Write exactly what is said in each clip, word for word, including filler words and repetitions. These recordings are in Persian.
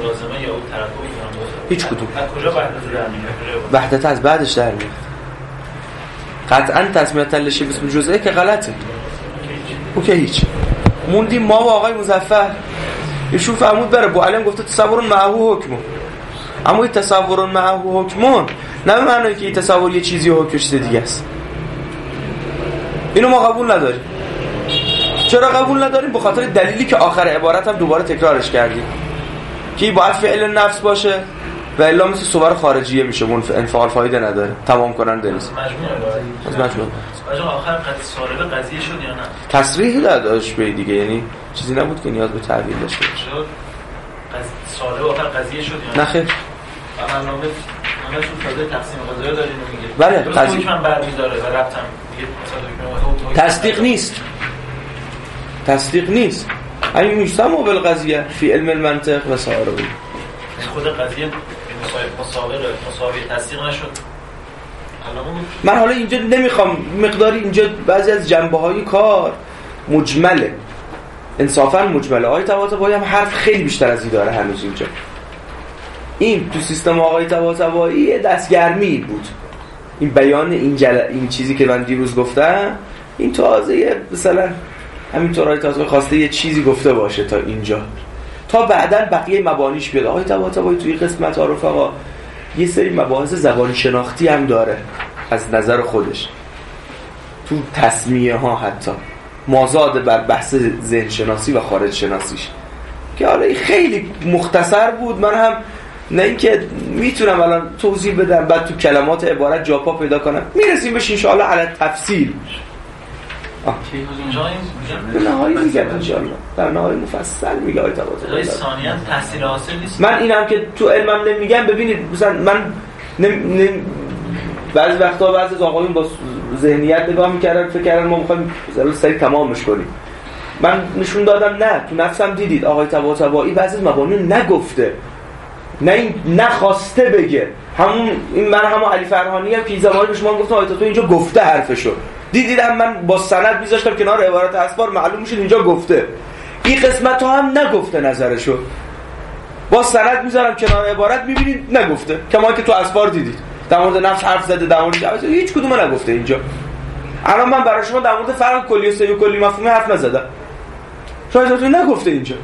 ملازمه یا اون ترقبی کنم هیچ کدوم. از کجا وحدت در میاد؟ وحدت از بعدش در میاد. قطعا تسمیت لشی بسم جزئه که غلطه. اوکی هیچ. موندیم ما و آقای مظفر. ایشون فرمود بره بو علم گفته تصور معه حکم. اما این تصور معه حکمون نه به معنی که این تصور یه چیزی و حکمش دیگه است. اینو ما قبول نداریم. چرا قبول نداریم؟ به خاطر دلیلی که آخر عبارت هم دوباره تکرارش کردیم که باید فعل نفس باشه و الا مثل صور خارجیه میشه، اون انفعال فایده نداره، تمام کننده نیست. مجموعه از مجموعه آجا آخر قضیه سالب قضیه شد یا نه؟ تصریح داداش به دیگه، یعنی چیزی نبود که نیاز به تعبیر داشته باشه. سالب آخر قضیه شد یا نه؟ نه خیر. برنامه همه تو فاز تقسیم قضایا دارین و میگه بله قضیه من برمی‌داره و ربطم دیگه مثلا تصدیق نیست. تصدیق نیست. همین میشتم بالقضیه فی علم المنطق و سائر بود. خود قضیه مسابقه مسابقه تصدیق نشد. من حالا اینجا نمیخوام مقداری اینجا بعضی از جنبه‌های کار مجمله، انصافا مجمله. آقای طباطبایی هم حرف خیلی بیشتر از این داره هنوز اینجا. این تو سیستم آقای طباطبایی دستگرمی بود. این بیان این جل... این چیزی که من دیروز گفتم، این تازه مثلا همینطور آقای طباطبایی خواسته یه چیزی گفته باشه تا اینجا، تا بعداً بقیه مبانیش بیاد. آقای طباطبایی توی قسمت ها رفقا یه سری مباحث زبان شناختی هم داره از نظر خودش، تو تسمیه ها حتی مازاد بر بحث ذهن شناسی و خارج شناسیش که حالا خیلی مختصر بود. من هم نه اینکه میتونم الان توضیح بدم بعد تو کلمات عبارت جاپا پیدا کنم، میرسیم بهش انشاءالله علی تفصیل. آه در نهایی میگه انشاءالله در نهایی مفصل میگه آیت طباطبایی. ثانیاً تحصیل حاصل نیست. من اینم که تو علمم نمیگم. ببینید مثلا من نم... نم... بعضی وقتا بعضی از آقایون با ذهنیت نگاه میکردن فکر کردن ما میخوایم مثلا سری تمامش کنیم. من نشون دادم نه، تو نفسم دیدید آقای طباطبایی بعضی از مبانی نگفته، نه این نخواسته بگه. همون این من همون علی فرهانی هم که زمانی به شما گفتم آیت تو اینجا گفته حرفشو دیدیدم، من با سند میذاشتم کنار عبارت اسفار معلوم میشه اینجا گفته. این قسمت ها هم نگفته نظرشو، با سند میذارم کنار عبارت میبینید نگفته. کما که تو اسفار دیدید در مورد نفس حرف زده، در مورد جواز هیچ کدوم نگفته اینجا. الان من برای شما در مورد فرق کلی و سه کلی مفهومی حرف نزدم، شاید تو نگفته اینجا.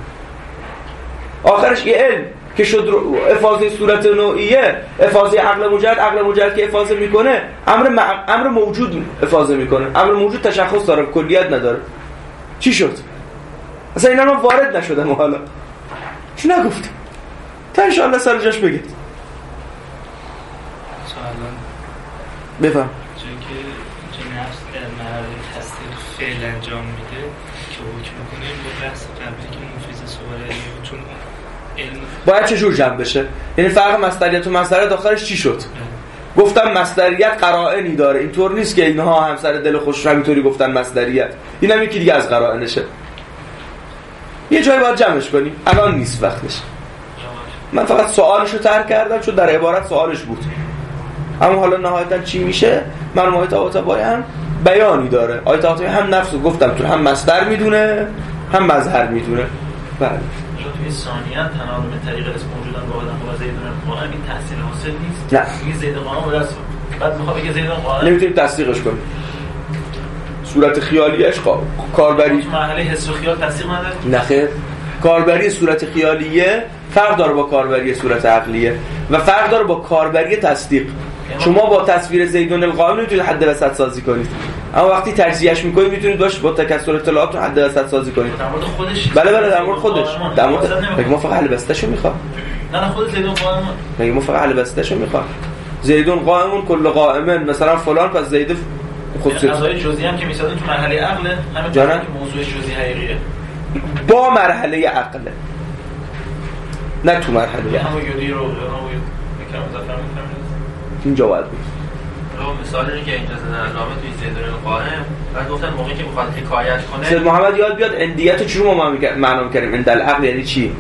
آخرش یه علم که شد افاضه صورت نوعیه، افاضه عقل مجرد، عقل مجرد که افاضه میکنه امر م... امر موجود افاضه میکنه. امر موجود تشخص داره، کلیت نداره. چی شد؟ اصلا اینا ما وارد نشدم حالا چی نگفت تا ان شاء الله سر جاش بگید. سوالان بفهم چون که نفس در مرحله تصدیق فعل انجام میده که حکم میکنه با بحث قبلی که مفیز صوره، چون علم باید چه جور جمع بشه؟ یعنی فرق مصدریت و مصدریت آخرش چی شد؟ گفتم مصدریت قرائنی داره، اینطور نیست که اینها همسر دل خوش همینطوری گفتن مصدریت. اینم یکی دیگه از قرائنشه. یه جایی باید جمعش کنیم، الان نیست وقتش. من فقط سوالشو طرح کردم چون در عبارت سوالش بود. اما حالا نهایتا چی میشه؟ مرحوم آیت طباطبایی هم بیانی داره. آیت طباطبایی هم نفسو گفتم تو هم مصدر میدونه هم مظهر میدونه. بله. توی ثانیاً تناول طریق اسم موجودن با آدم و زیدون قائم این تحصیل حاصل نیست. نه. میگه زید قائم و رسول. بعد میخواد بگه زیدون قائم. نمیتونیم تصدیقش کنیم. صورت خیالیش کاربری تو مرحله حس و خیال تصدیق نداره؟ نه خیر. کاربری صورت خیالیه فرق داره با کاربری صورت عقلیه و فرق داره با کاربری تصدیق. شما با تصویر زیدون القائم نمیتونید حد وسط سازی کنید، اما وقتی تجزیهش میکنید میتونید باش با تکسر اطلاعات حد وسط سازی کنید. در مورد خودش. بله بله در مورد خودش. در مورد مگه ما فقط حل بسته‌شو میخوام؟ نه نه خود زیدون قائم. مگه ما فقط حل بسته‌شو میخوام؟ زیدون قائمون کل قائمن مثلا فلان پس زید خصوصی قضای جزئی هم که میسازن تو مرحله عقل همین که موضوع جزئی حقیقیه با مرحله عقله، نه تو مرحله همون یودی رو میگم مظفر میفهمید اینجا باید بود. مثال اینه که اینجا زدن علامه توی زیدون القائم بعد گفتن موقعی که میخواد حکایت کنه سید محمد یاد بیاد اندیت چی رو ما معنا می‌کنیم؟ اند العقل یعنی چی؟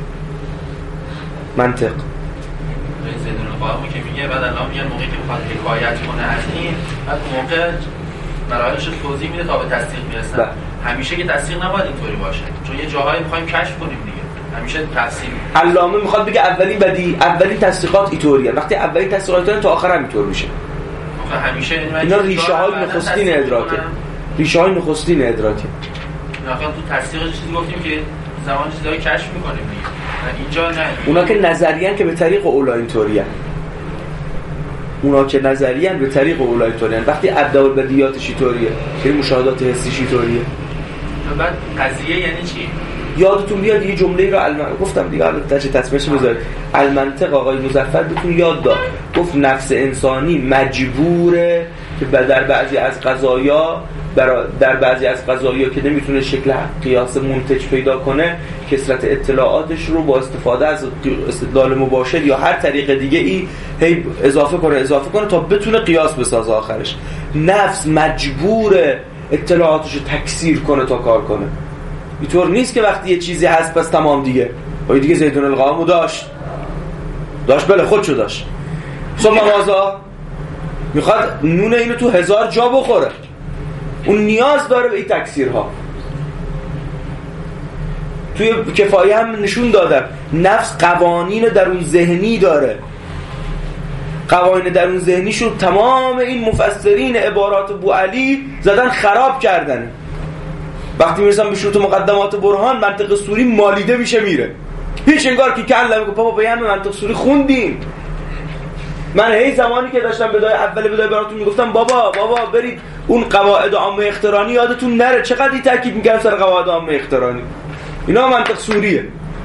منطق. زیدون القائم که میگه بعد علامه میگه موقعی که میخواد حکایت کنه از این بعد موقع مراحلش رو توضیح میده تا به تصدیق میرسن. همیشه که تصدیق نباید اینطوری باشه چون یه جاهایی می‌خوایم کشف کنیم دیگه. همیشه تقسیم. علامه میخواد بگه اولین بدی اولین تصدیقات اینطوریه، وقتی اولین تصدیقات اینطوریه تا آخر هم اینطور میشه. همیشه اینا ریشه های نخستین ادراکه، ریشه های نخستین ادراکه. واقعا تو تصدیقش چیزی گفتیم که زمان چیزایی کشف میکنیم اینجا نه. اونا که نظریان که به طریق اولا اینطوریه، اونا که نظریان به طریق اولا اینطوریه. وقتی ادعا بدیهاتش اینطوریه، که مشاهدات حسیش اینطوریه. بعد قضیه یعنی چی؟ یادتون بیاد یه جمله رو علم... گفتم دیگه حالا تاش تصمیمش بذارید. المنطق آقای مظفر بهتون یاد داد، گفت نفس انسانی مجبوره که در بعضی از قضایا در بعضی از قضایا که نمیتونه شکل قیاس منتج پیدا کنه، کثرت اطلاعاتش رو با استفاده از استدلال مباشر یا هر طریق دیگه ای هی اضافه کنه اضافه کنه تا بتونه قیاس بسازه آخرش. نفس مجبوره اطلاعاتش رو تکثیر کنه تا کار کنه. اینطور نیست که وقتی یه چیزی هست پس تمام دیگه. ولی دیگه زیدون القامو داشت داشت بله خودشو داشت. ثم مازا میخواد نون اینو تو هزار جا بخوره، اون نیاز داره به این تکثیرها. توی کفایه هم نشون دادم نفس قوانین درون ذهنی داره. قوانین درون ذهنیشون تمام این مفسرین عبارات بوعلی زدن خراب کردن. وقتی میرسن به شروط مقدمات برهان منطق سوری مالیده میشه میره. هیچ انگار که کلا میگه بابا بیان منطق سوری خوندیم. من هی زمانی که داشتم بدای اول بدای براتون میگفتم بابا بابا برید اون قواعد عامه اخترانی یادتون نره، چقدر این تاکید میگن سر قواعد عامه اخترانی. اینا منطق سوریه.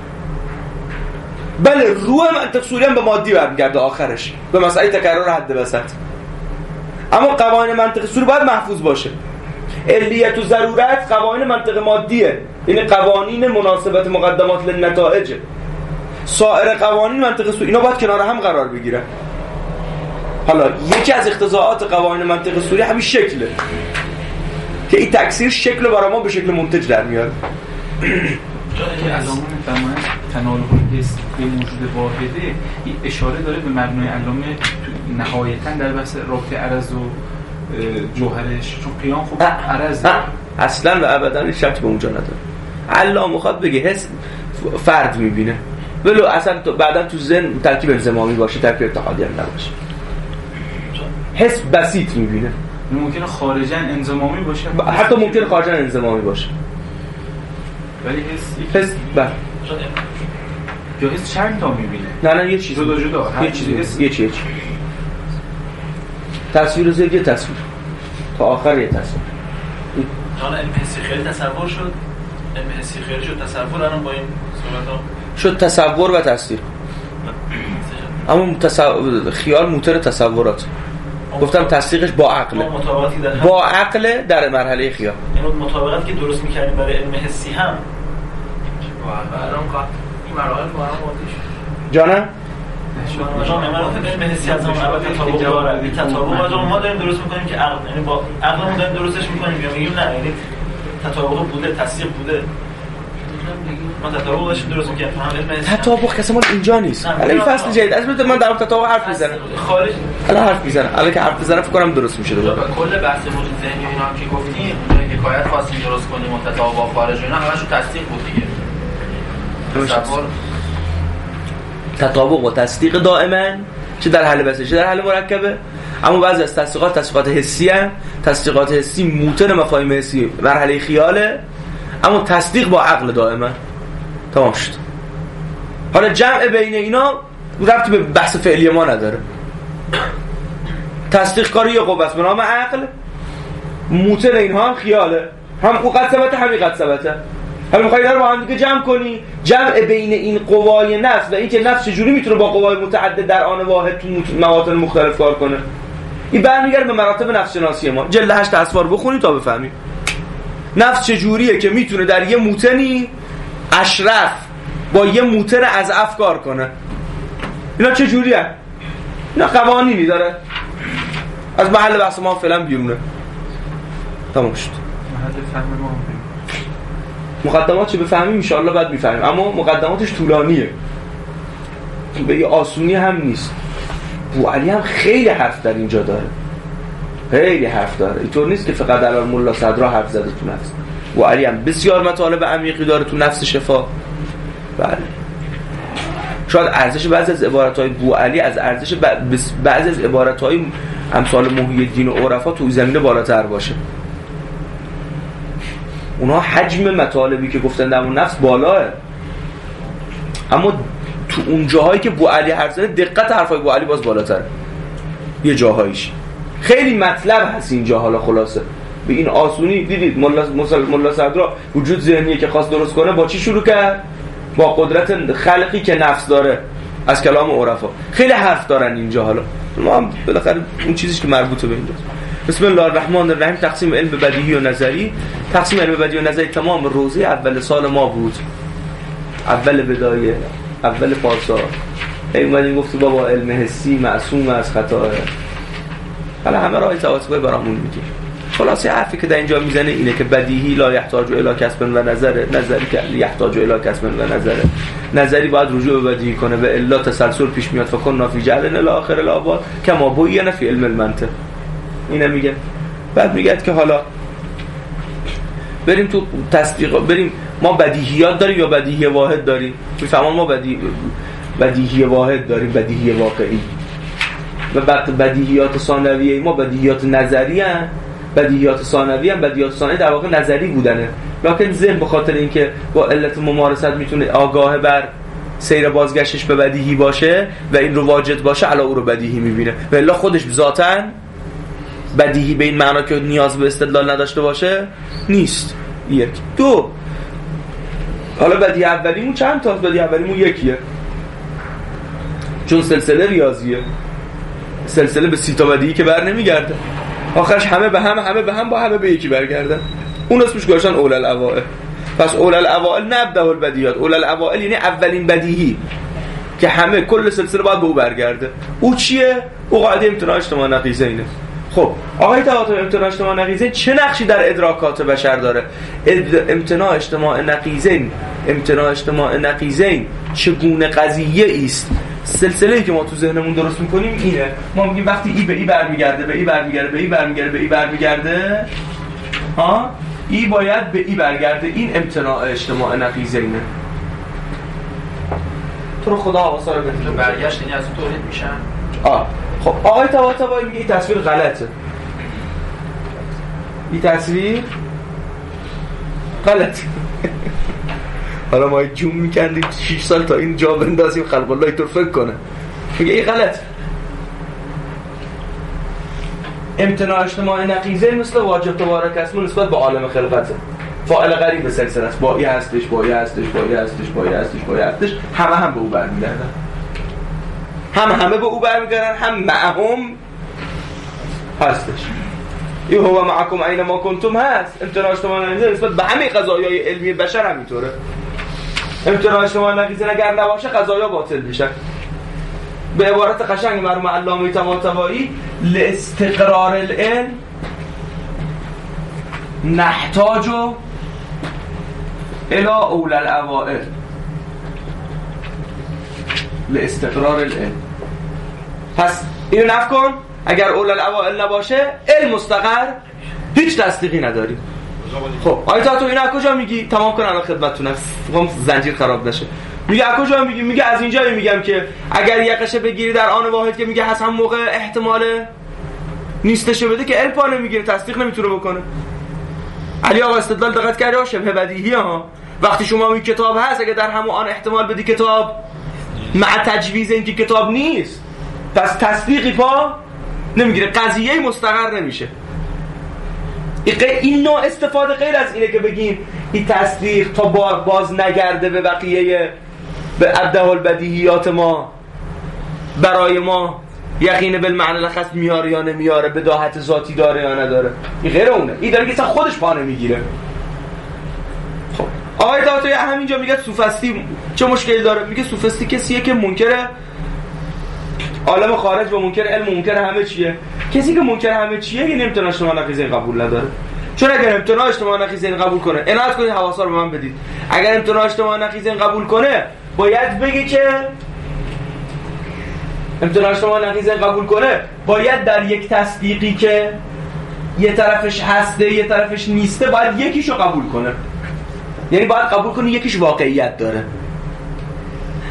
بله روح منطق سوری هم به مادی برمیگرده آخرش، به مسئله تکرار حد وسط. اما قوانین منطق سوری باید محفوظ باشه. علیت و ضرورت قوانین منطق مادیه، این قوانین مناسبت مقدمات للنتائج. سایر قوانین منطق سوری اینا باید کنار هم قرار بگیرن. حالا یکی از اقتضاعات قوانین منطق سوری همین شکله که این تکثیر شکل برای ما به شکل منتج در میاره. که علامه میفرمایند تناول حس به موجود واحده، این اشاره داره به مبنای علامه نهایتاً در بحث رابطه عرض و جوهرش، چون قیام خب عرضه اصلا و ابدا شرط به اونجا نداره. علامه میخواد بگه حس فرد میبینه، ولو اصلا بعدا تو ذهن ترکیب انضمامی باشه، ترکیب اتحادی هم نباشه. حس بسیط میبینه. ممکنه خارجاً انضمامی باشه، حتی ممکنه خارجاً انضمامی باشه، ولی حس حس بله یا حس چند تا میبینه. نه نه یه چیز جدا جدا یه چیز یه چیز تصویر زیر یه تصویر تا آخر یه تصویر. جان علم حسی خیلی تصور شد، علم حسی خیلی شد تصور. الان با این صورت ها شد تصور و تصویر. اما تصور خیال موتور تصورات. گفتم تصدیقش با عقله، با عقل در مرحله خیال. این مطابقت که درست می‌کردیم برای علم حسی هم الان این مراحل با هم واضح شد. جانم جان امروز علم حسی از هم تطابق داره. این تطابق از ما داریم درست می‌کنیم که عقل، یعنی با عقلمون داریم درستش می‌کنیم یا میگیم نه یعنی تطابق بوده، تصدیق بوده. ما تطابق داشتیم درست می‌کنیم. تطابق کسی مال اینجا نیست. الان این فصل جدید از من در تطابق حرف میزنم. خارج الان حرف میزنم. الان که حرف بزنم فکر کنم درست میشه دوباره. کل بحث موجود ذهنی اینا هم که گفتیم، اونجایی که حکایت خاصی درست کنیم و تطابق خارج و اینا همشون تصدیق بود دیگه. تصور تطابق و تصدیق دائما چه در حل بسیطه چه در حل مرکبه. اما بعضی از تصدیقات تصدیقات حسی ان، تصدیقات حسی موتور مفاهیم حسی مرحله خیاله، اما تصدیق با عقل دائما. تمام شد. حالا جمع بین اینا ربطی به بحث فعلی ما نداره. تصدیق کاری یه قوه است به نام عقل، موتور اینها هم خیاله، هم او قد ثبته هم این قد ثبته. حالا می‌خوای اینا رو با هم دیگه جمع کنی، جمع بین این قوای نفس و اینکه نفس چجوری میتونه با قوای متعدد در آن واحد تو مواطن مختلف کار کنه. این برمیگرده به مراتب نفس شناسی ما. جلد هشت اسوار بخونید تا بفهمید نفس چجوریه که میتونه در یه موتنی اشرف با یه موتر از افکار کنه. اینا چجوریه؟ اینا قوانینی داره، از محل بحث ما فعلا بیرونه. تمام شد. محل فهم ما مقدمات چه بفهمیم ان شاء الله بعد میفهمیم، اما مقدماتش طولانیه، به یه آسونی هم نیست. بوعلی هم خیلی حرف در اینجا داره، خیلی حرف داره. اینطور نیست که فقط الان ملا صدرا حرف زده تو نفس. بوعلی هم بسیار مطالب عمیقی داره تو نفس شفا. بله. شاید ارزش بعضی از عبارت‌های بوعلی از ارزش بعضی از عبارت‌های امثال محی الدین و عرفا تو زمینه بالاتر باشه. اونها حجم مطالبی که گفتن در اون نفس بالاه، اما تو اون جاهایی که بوعلی حرف زده دقت حرفای بوعلی باز بالاتره. یه جاهایش خیلی مطلب هست اینجا. حالا خلاصه به این آسونی دیدید ملا ملا صدرا وجود ذهنیه که خواست درست کنه با چی شروع کرد؟ با قدرت خلقی که نفس داره از کلام عرفا. خیلی حرف دارن اینجا. حالا ما هم بالاخره اون چیزیش که مربوطه به اینجاست. بسم الله الرحمن الرحیم. تقسیم علم بدیهی و نظری. تقسیم علم بدیهی و نظری تمام روزه اول سال ما بود، اول بدایه، اول پارسال. ای اومدیم گفتیم بابا علم حسی معصوم از خطا. حالا همه راه تواسطی برامون میگه. خلاصه حرفی که در اینجا میزنه اینه که بدیهی لا یحتاج الی کسب و نظر، نظری که یحتاج الی کسب و نظر، نظری باید رجوع به بدیهی کنه و الا تسلسل پیش میاد. فکن نافی جعل الی آخر الاباد کما بوینا فی علم المنطق. اینا میگه. بعد میگه که حالا بریم تو تصدیق، بریم ما بدیهیات داریم یا بدیهی واحد داریم؟ میفهمون ما بدیهی بدیهی واحد داریم، بدیهی واقعی. و بعد بدیهیات ثانویه ما بدیهیات نظری ان، بدیهیات ثانوی ان، بدیهیات ثانوی در واقع نظری بودنه. لکن ذهن به خاطر اینکه با علت ممارست میتونه آگاه بر سیر بازگشتش به بدیهی باشه و این رو واجد باشه، علاوه او رو بدیهی میبینه و الا خودش ذاتاً بدیهی به این معنا که نیاز به استدلال نداشته باشه نیست. یک. دو، حالا بدیهی اولیمون چند تا؟ بدیهی اولیمون یکیه، چون سلسله ریاضیه، سلسله به سی تا بدیهی که بر نمیگرده، آخرش همه به هم، همه به هم با همه به یکی برگردن. اون اسمش گذاشتن اول الاوائل. پس اول الاوائل نبدا البدیهات. اول الاوائل یعنی اولین بدیهی که همه کل سلسله باید به او برگرده. او چیه؟ او قاعده امتناع اجتماع نقیضه اینه. خب آقای طباطبایی امتناع اجتماع نقیضه چه نقشی در ادراکات بشر داره؟ امتناع اجتماع نقیضه، امتناع اجتماع نقیضه چگونه قضیه است؟ سلسله‌ای که ما تو ذهنمون درست می‌کنیم اینه. ما میگیم وقتی ای به ای برمیگرده، به ای برمیگرده، به ای برمیگرده، به ای برمیگرده، ها ای باید به ای برگرده. این امتناع اجتماع نقیضه اینه. تو رو خدا حواسا رو بده. برگشت یعنی از اون تولید میشن. آه خب آقای طباطبایی میگه این تصویر غلطه. این تصویر غلطه. حالا ما جون میکندیم شش سال تا این جا بندازیم خلق الله اینطور فکر کنه. میگه این غلط. امتناع اجتماع نقیضه مثل واجب تبارک اسمه نسبت به عالم خلقته. فاعل غریب سلسله است. با ای هستش، با ای هستش، با ای هستش، با ای هستش، با ای هستش، همه هم به او برمیگردن. هم همه به او برمیگردن، هم معهم هستش. ای هو معکم اینما کنتم هست. امتناع اجتماع نقیضه نسبت به همه قضایای علمی بشر همینطوره. امتناع اجتماع نقیضه اگر نباشه قضایا باطل میشن. به عبارت قشنگ مرحوم علامه طباطبایی لاستقرار العلم نحتاج الى اول الاوائل. لاستقرار العلم. پس اینو نفی کن. اگر اول الاوائل نباشه علم مستقر هیچ تصدیقی نداری. خب آیتا تو اینو از کجا میگی؟ تمام کن الان خدمتتونم، میخوام زنجیر خراب نشه. میگه از کجا میگی؟ میگه از اینجا میگم که اگر یقشه بگیری در آن واحد که میگه هست هم موقع احتمال نیستشو بده که علم پا نمیگیره، تصدیق نمیتونه بکنه. علی آقا استدلال دقت کردی ها، شبه بدیهی ها. وقتی شما میگی کتاب هست، اگه در همون آن احتمال بدی کتاب مع تجویز این که کتاب نیست، پس تصدیقی پا نمیگیره، قضیه مستقر نمیشه. این نوع استفاده غیر از اینه که بگیم این تصدیق تا باز نگرده به بقیه، به ابداع البدیهیات ما، برای ما یقین بالمعنی لخص میاره یا نمیاره، بداهت ذاتی داره یا نداره. این غیر اونه. این داره که اصلا خودش پا نمیگیره. خب آقای طباطبایی همینجا میگه سوفستی چه مشکلی داره؟ میگه سوفستی کسیه که منکر عالم خارج و منکر علم و منکر همه چیه. کسی که منکر همه چیه یعنی امتناع اجتماع نقیضه قبول نداره. چون اگر امتناع اجتماع نقیضه قبول کنه، عنایت کنید حواسا رو به من بدید، اگر امتناع اجتماع نقیضه قبول کنه باید بگی که امتناع اجتماع نقیضه قبول کنه باید در یک تصدیقی که یه طرفش هسته یه طرفش نیسته باید یکیشو قبول کنه. یعنی باید قبول کنه یکیش واقعیت داره.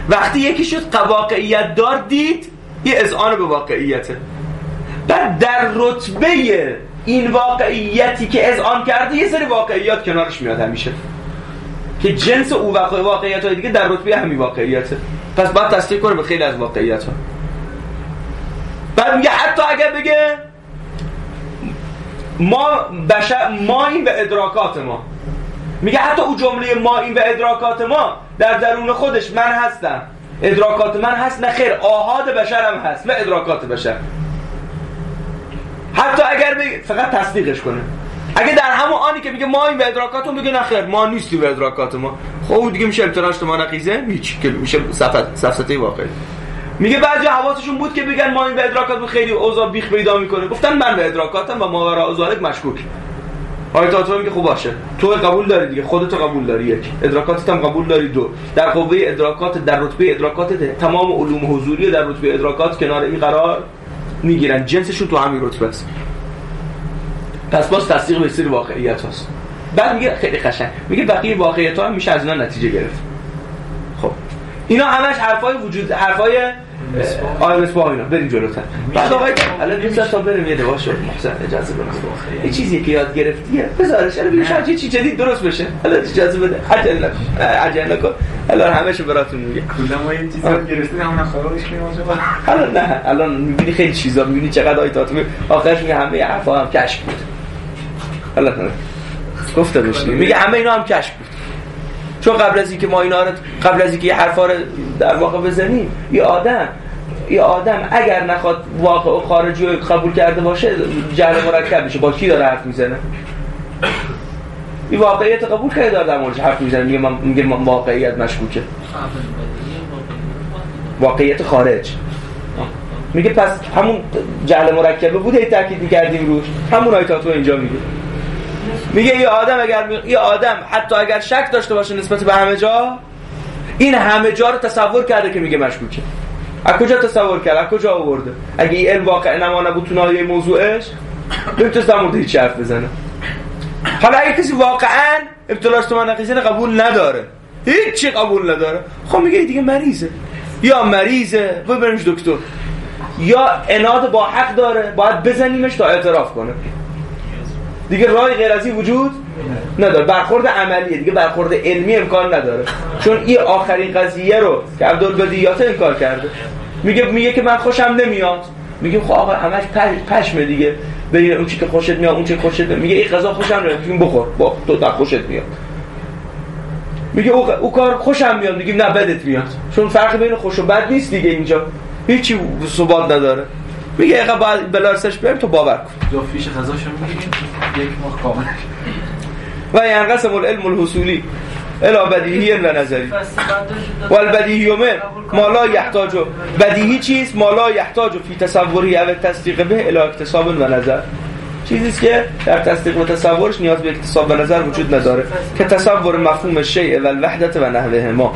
وقتی یکی شد واقعیت دار دید یه اذعان به واقعیته. بعد در رتبه این واقعیتی که اذعان کرده یه سری واقعیات کنارش میاد همیشه که جنس او واقعیت های دیگه در رتبه همین واقعیته. پس باید تصدیق کنه به خیلی از واقعیت ها. بعد میگه حتی اگر بگه ما بشر ما این به ادراکات ما، میگه حتی او جمله ما این به ادراکات ما در درون خودش من هستم، ادراکات من هست، نه خیر آحاد بشرم هست و ادراکات بشر. حتی اگر بگه فقط تصدیقش کنه. اگه در همون آنی که میگه ما این به ادراکاتون بگه نه خیر ما نیستی به ادراکات ما، خب دیگه میشه امتناش تو ما نقیزه هیچ که میشه سفسطه واقعی. میگه بعضی حواسشون بود که بگن ما این به ادراکاتون خیلی اوضاع بیخ پیدا میکنه، گفتن من به ادراکاتم و ماوراء ذالک مشکوک. آیت آتوا میگه خوب باشه تو قبول داری دیگه، خودت قبول داری، یک ادراکاتت هم قبول داری، دو در قوه ادراکات در رتبه ادراکات تمام علوم حضوری در رتبه ادراکات کنار این قرار میگیرن، جنسشون تو همین رتبه است. پس باز تصدیق به سری واقعیت هست. بعد میگه خیلی قشنگ میگه بقیه واقعیت ها هم میشه از اینا نتیجه گرفت. خب اینا همش حرفای وجود حرفای آیه مصباح اینا. بریم جلوتر. بعد آقای الان دوست تا بریم یه دواش محسن اجازه بده. یه چیزی که یاد گرفتیه بذارش الان ببین شاید یه چیز جدید درست بشه. الان اجازه بده. عجله عجله نکن. الان همه‌شو براتون میگه. کلا ما یه چیزی یاد گرفتیم همون خرابش کنیم آقا. الان نه الان میبینی خیلی چیزا میبینی چقدر آیه تا آخرش میگه همه حرفا هم کشف بود. الان گفته باشیم میگه همه اینا هم کشف بود. چون قبل از اینکه ما اینا رو قبل از اینکه یه حرفا رو در واقع بزنیم یه آدم یه آدم اگر نخواد واقع خارجی رو قبول کرده باشه جهل مرکب میشه. با کی داره حرف میزنه؟ این واقعیت قبول کرده داره در موردش حرف میزنه. میگه من میگه واقعیت مشکوکه، واقعیت خارج. میگه پس همون جهل مرکبه بوده ای تاکید می‌کردیم روش، همون آیات تو اینجا میگه. میگه یه آدم اگر یه آدم حتی اگر شک داشته باشه نسبت به همه جا، این همه جا رو تصور کرده که میگه مشکوکه. از کجا تصور کرد؟ از کجا آورده؟ اگه این علم واقع نما نبود تو ناحیه موضوعش نمیتونه در مورد هیچ حرف بزنه. حالا اگه کسی واقعا ابتلاش تو مناقیزین قبول نداره، هیچ چی قبول نداره، خب میگه دیگه مریضه، یا مریضه و برنش دکتر، یا اناد با حق داره باید بزنیمش تا اعتراف کنه. دیگه راه غیر از این وجود نداره. برخورد عملیه دیگه، برخورد علمی امکان نداره. چون این آخرین قضیه رو که عبدالبدیهیات انکار کرده. میگه میگه که من خوشم نمیاد. میگه خب آقا همش پشمه دیگه، ببین اون چی که خوشت میاد اون چی خوشت میاد. میگه این غذا خوشم نمیاد، میگم بخور، با تو تا خوشت میاد. میگه او او کار خوشم میاد، میگیم نه بدت میاد. چون فرق بین خوش و بد نیست دیگه، اینجا هیچی ثبات نداره. میگه اگه باید بلارسش بیاریم تو باور کن. دو فیش غذاشو میگیم یک ماه کامل. و ینقسم العلم الحصولی الی بدیهی و نظری و البدیهی من ما لا یحتاج. بدیهی چیست؟ ما لا یحتاج فی تصوری او تصدیق به الی اکتساب و نظر. چیزی است که در تصدیق و تصورش نیاز به اکتساب و نظر وجود نداره، که تصور مفهوم الشیء و الوحدت و نحوهما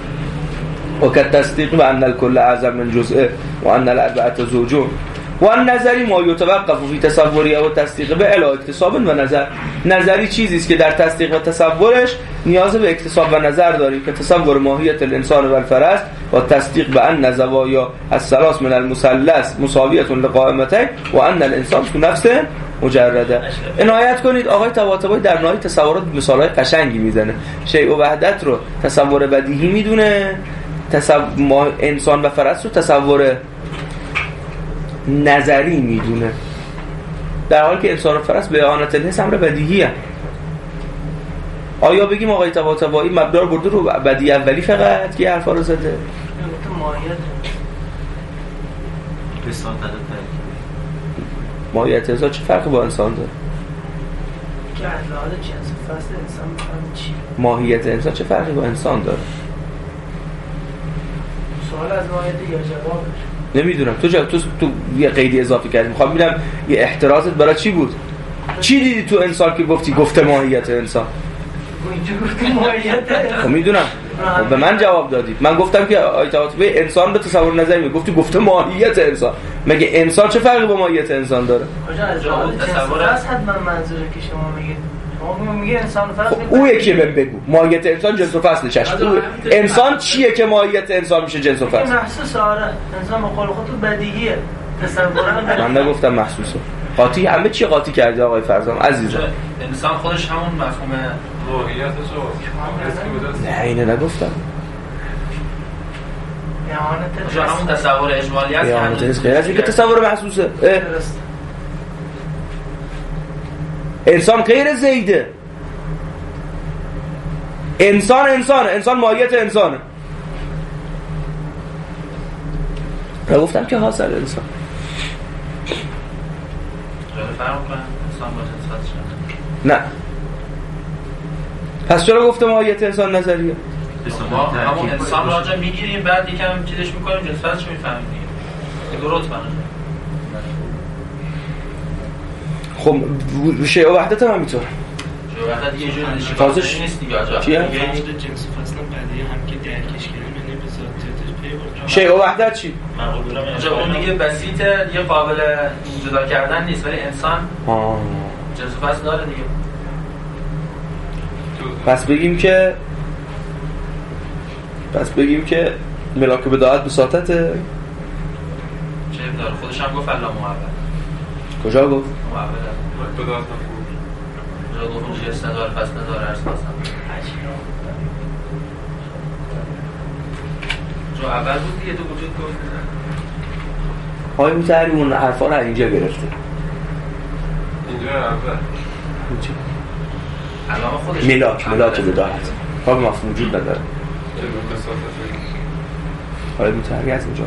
و که تصدیق و ان الکل اعظم من جزء و ان الاربعه زوجون و النظری ما یتوقف فی تصوری و تصدیق به الی اکتساب و نظر. نظری چیزی است که در تصدیق و تصورش نیاز به اکتساب و نظر داری، که تصور ماهیت الانسان و الفرس و تصدیق به ان زوایا الثلاث من المثلث مساویه لقائمتین و ان الانسان تو نفس مجرده. عنایت کنید آقای طباطبایی در نهایت تصورات مثالای قشنگی میزنه. شیء و وحدت رو تصور بدیهی میدونه، تصور انسان و فرس رو تصور نظری میدونه، در حالی که انسان و فرس به اعانت الحس امر بدیهیه. آیا بگیم آقای طباطبایی مبدا رو برده رو بدیهی اولی فقط که حرفا رو زده؟ ماهیت انسان چه فرقی با انسان داره؟ که اعلاد جنس فصل انسان میفهمه چی؟ ماهیت انسان چه فرقی با انسان داره؟ سوال از ماهیت یا جوابش؟ نمیدونم. تو جا... تو تو یه قیدی اضافه کردی. میخوام ببینم یه احترازت برای چی بود؟ چی دیدی تو انسان که گفتی گفته ماهیت انسان؟ اینجا گفتی ماهیت انسان. میدونم. به من جواب دادی. من گفتم که آیت به انسان به تصور نظری میگه. گفتی گفته ماهیت انسان. مگه انسان چه فرقی با ماهیت انسان داره؟ کجا از جواب تصور است حتما منظوره که شما میگید میگه انسان فقط خب او یکی بگو ماهیت انسان جنس و فصل چشم انسان چیه که ماهیت انسان میشه جنس و فصل؟ محسوس آره انسان مقال خود بدیهیه تصورا من نگفتم محسوسه قاطی همه چی قاطی کردی آقای فرزام عزیزم انسان خودش همون مفهوم روحیتش نه اینو نگفتم احانت همون تصور اجمالی است احانت نیست غیر از اینکه تصور محسوسه انسان غیر زیده انسان انسانه انسان ماهیت انسانه من گفتم که حاصل انسان فرق کنم انسان با جنس نه پس چرا گفتم ماهیت انسان نظریه ما همون انسان راجع میگیریم بعد یکم چیزش میکنیم جنسش میفهمیم دیگه دو رتبه خب شیء و وحدت هم همینطور شیء و وحدت یه جور نیست تازش نیست دیگه آجا چیه؟ جنس فصل بعدی هم که درکش کردیم یعنی به ذاتیتش پی برد شیء و وحدت چی؟ آجا اون دیگه بسیطه دیگه قابل جدا کردن نیست ولی انسان آه. جنس فصل داره دیگه پس بگیم که پس بگیم که ملاک بداعت بساطته چه داره خودش هم گفت الله معول کجا گفت؟ معول بداعت کجا گفت جنس نداره پس نداره ارساسا جو اول بود دیگه تو وجود گفت های متحری اون حرفا رو اینجا گرفته اینجا اول علامه خودش ملاک ملاک بداعت ها مفهوم وجود نداره های متحری از اینجا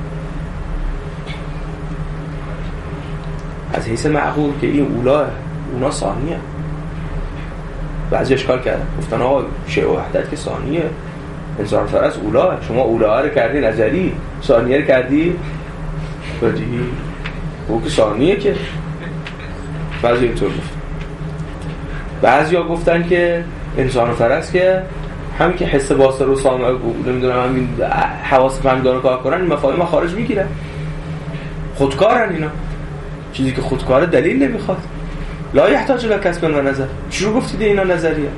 از حیث معقول که این اولا اونا ثانیه بعضی اشکال کردن گفتن آقا شیء و وحدت که ثانیه انسان فرس اولا شما اولا رو کردی نظری ثانیه رو کردی بدیهی او که ثانیه که بعضی اینطور گفت بعضی ها گفتن که انسان فرس که همین که حس باصر و سامع نمیدونم همین حواس فهمیدار کار کنن این مفاهیم خارج میگیرن خودکارن اینا چیزی که خودکاره دلیل نمیخواد لا یحتاج الی کسب و نظر چرا گفتید اینا نظریه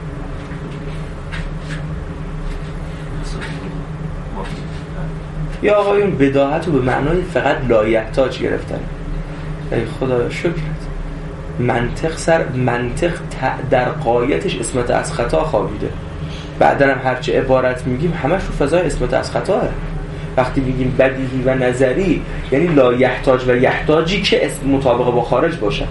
یا آقایون بداهت رو به معنای فقط لا یحتاج گرفتن ای خدا شکرت منطق سر منطق در قایتش اسمت از خطا خوابیده بعدن هم هرچه عبارت میگیم همش رو فضای اسمت از خطاه وقتی میگیم بدیهی و نظری یعنی لا یحتاج و یحتاجی که اسم مطابق با خارج باشه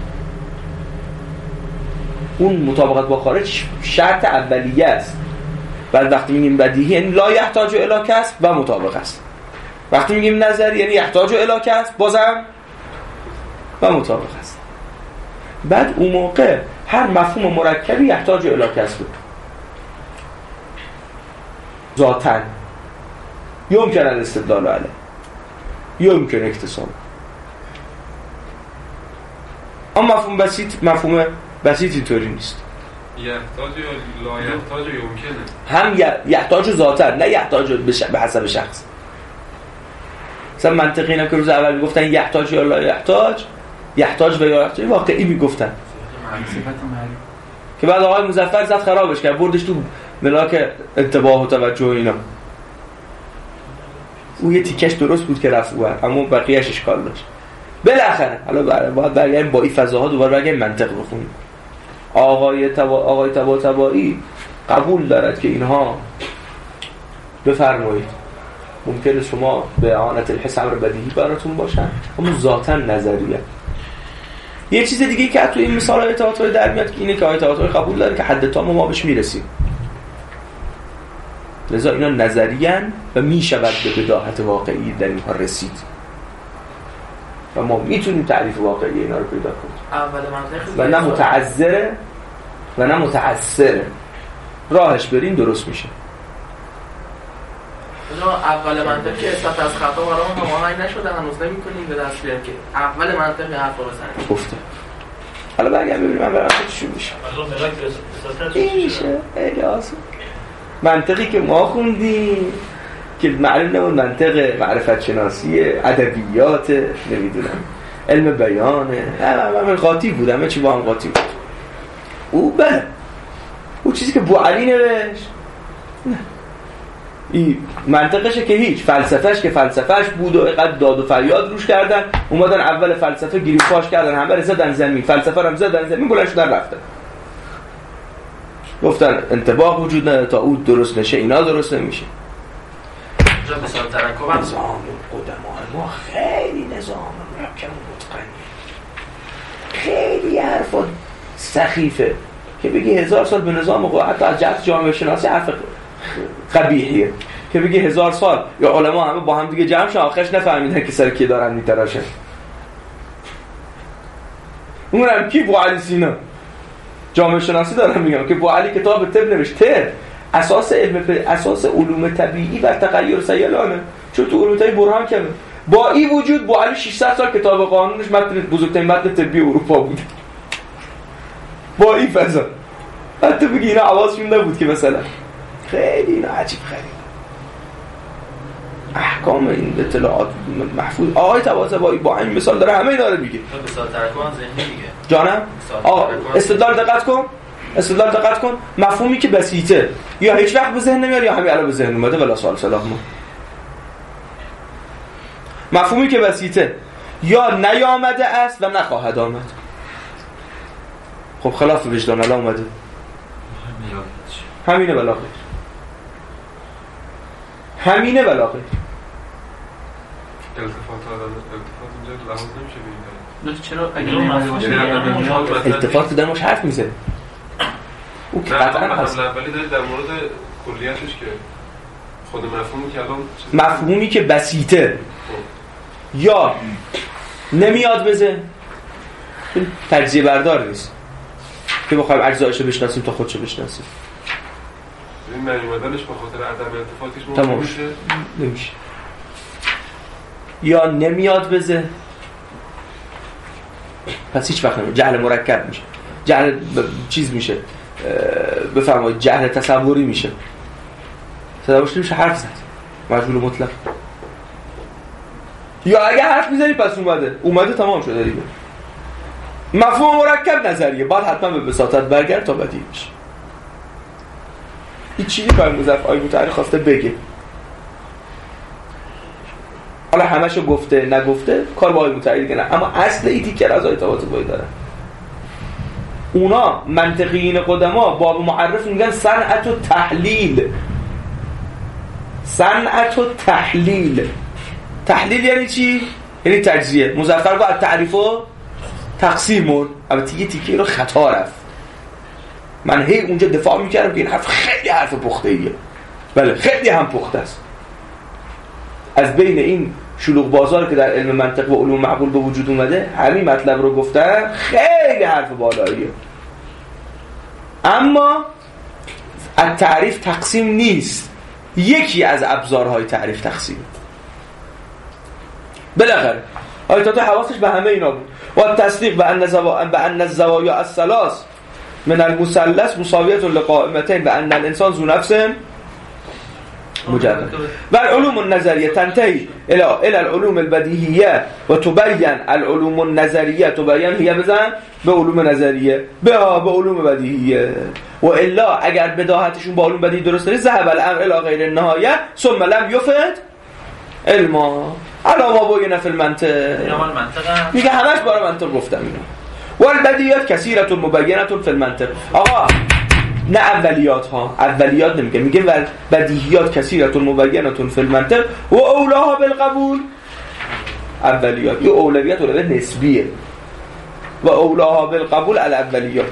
اون مطابقت با خارج شرط اولیه است بعد وقتی میگیم بدیهی یعنی لا یحتاج الی کسب و مطابق است وقتی میگیم نظری یعنی یحتاج الی کسب بازم و مطابق است بعد اون موقع هر مفهوم مرکبی یحتاج الی کسب ذاتاً یمکن الاستدلال علیه یمکن اکتساب اما مفهوم بسیط مفهوم بسیط اینطوری نیست یحتاج یا لا یحتاج یمکنه هم یحتاج ذاتاً نه یحتاج به حسب شخص مثلا منطقی اینا که روز اول میگفتن یحتاج یا لا یحتاج یحتاج و یا یحتاج واقعی میگفتن که بعد آقای مظفر زد خرابش کرد بردش تو ملاک انتباه و توجه اینا اون یه تیکش درست بود که رفت اوه اما بقیهش اشکال داشت بالاخره حالا باید برگردیم با این فضاها دوباره برگردیم منطق بخونیم آقای تبا آقای تبا تبایی قبول دارد که اینها بفرمایید ممکنه شما به اعانت الحس امر بدیهی براتون باشن اما ذاتاً نظریه یه چیز دیگه که تو این مثال های تئاتر در میاد که اینه که آیت تئاتر قبول داره که حد تام ما بهش میرسیم لذا اینا نظریان و میشود به بداهت واقعی در اینها رسید و ما میتونیم تعریف واقعی اینا رو پیدا کنیم اول منطق و نه متعذره و نه متعثره راهش بریم درست میشه اول منطق که اثبات از خطا برامون هماهنگ نشده هنوز نمیتونیم به دست بیاریم که اول منطق حرف رو بزنیم گفته حالا برگردیم ببینیم من برام چی میشه این میشه خیلی آسون منطقی که ما خوندیم که معلوم نمون منطق معرفت شناسی ادبیات نمیدونم علم بیانه همه همه قاطی بود همه چی با هم قاطی بود او بله او چیزی که بوعلی نوشت نه این منطقشه که هیچ، فلسفهش که فلسفهش بود و اینقدر داد و فریاد روش کردن، اومدن اول فلسفه گیری پاش کردن، همه رو زدن زمین، فلسفه رو هم زدن زمین، بلند شدن رفتن گفتن انطباق وجود نداره، تا او درست نشه اینا درست نمیشه. اینجا مثال ترکب هم نظام قدمای ما خیلی نظام محکم متقنی، خیلی حرفا سخیفه که بگی هزار سال به نظام قدم، حتی از جهت جامعه شناسی حرف قبیحیه که بگی هزار سال یا علما همه با هم دیگه جمع شدن آخرش نفهمیدن که سر کی دارن میتراشن. اونم کی؟ بوعلی سینا. جامعه شناسی دارم میگم که بوعلی کتاب طب نوشت. طب اساس علم اساس علوم طبیعی بر تغییر سیالانه، چون تو علوم طبیعی برهان کنه. با این وجود بوعلی ششصد سال کتاب قانونش متن بزرگترین متن طبی اروپا بود. با این فضا حتی بگی اینا حواسشون نبود که مثلا خیلی اینا عجیب خیلی احکام این اطلاعات محفوظ. آقای طباطبایی با این مثال داره همه اینا رو میگه. مثال ترکب ذهنی دیگه جانم آقا استدلال دقت کن، استدلال دقت کن. مفهومی که بسیطه یا هیچ وقت به ذهن نمیاد یا همین الان به ذهن اومده ولا سوال سلام ما. مفهومی که بسیطه یا نیامده است و نخواهد آمد. خب خلاف وجدان الان اومده همینه بلاغه، همینه بلاغه. التفات آدم التفات اینجا لحاظ نمیشه ببینید. چرا اگه اگه التفات در مش حرف میزنه او که قطعا هست. اولی داره در مورد کلیتش که خود مفهومی که الان مفهومی که بسیطه یا نمیاد بزن تجزیه بردار نیست که بخوایم اجزایشو بشناسیم تا خودشو بشناسیم. این معنی اومدنش به خاطر عدم التفاتش تمام میشه نمیشه. یا نمیاد بزن پس هیچ وقت نمیشه. جهل مرکب میشه، جهل ب... چیز میشه بفرمایید جهل تصوری میشه. تصورش نمیشه حرف زد مجهول مطلق. یا اگه حرف میزنی پس اومده اومده تمام شده دیگه. مفهوم مرکب نظریه باید حتما به بساطت برگرد تا بدیهی بشه. این چیزی که مضاف آی متعالی خواسته بگه، حالا همشو گفته نگفته کار با آی متعالی دیگه نه، اما اصل این تیکر از آی طباطبایی داره. اونا منطقیین قدما باب معرف میگن صنعت و تحلیل. صنعت و تحلیل. تحلیل یعنی چی؟ یعنی تجزیه. مظفر گفت تعریف و تقسیمون. البته یه تیکه رو خطا رفت. من هی اونجا دفاع میکردم که این حرف خیلی حرف پخته ایه. بله خیلی هم پخته است. از بین این شلوغ بازار که در علم منطق و علوم معقول به وجود اومده همین مطلب رو گفتن خیلی حرف بالاییه. اما از تعریف تقسیم نیست، یکی از ابزارهای تعریف تقسیم. بالاخره آیات حواسش به همه اینا بود. و تصدیق به ان زوا به ان الزوایا الثلاث من المثلث مساویه لقائمتين به ان الانسان ذو نفس مجرد و العلوم النظریه تنتهی الى الى العلوم البدیهیه و تبین العلوم النظریه تبین هي بزن به علوم نظریه به به علوم بدیهیه. و الا اگر بداهتشون با علوم بدیهی درست نیست ذهب الامر الى غیر النهایه ثم لم يفد علما علا ما بوینه فی المنطق. میگه همش برای منطق گفتم اینا. و البدیهیات کثیرة مبینة فی المنطق. آقا نه اولیات ها، اولیات نمیگه، میگه و بدیهیات کثیرة مبینة فی المنطق و اولاها بالقبول. اولیات یه اولویت اولویت نسبیه و اولاها بالقبول الاولیات.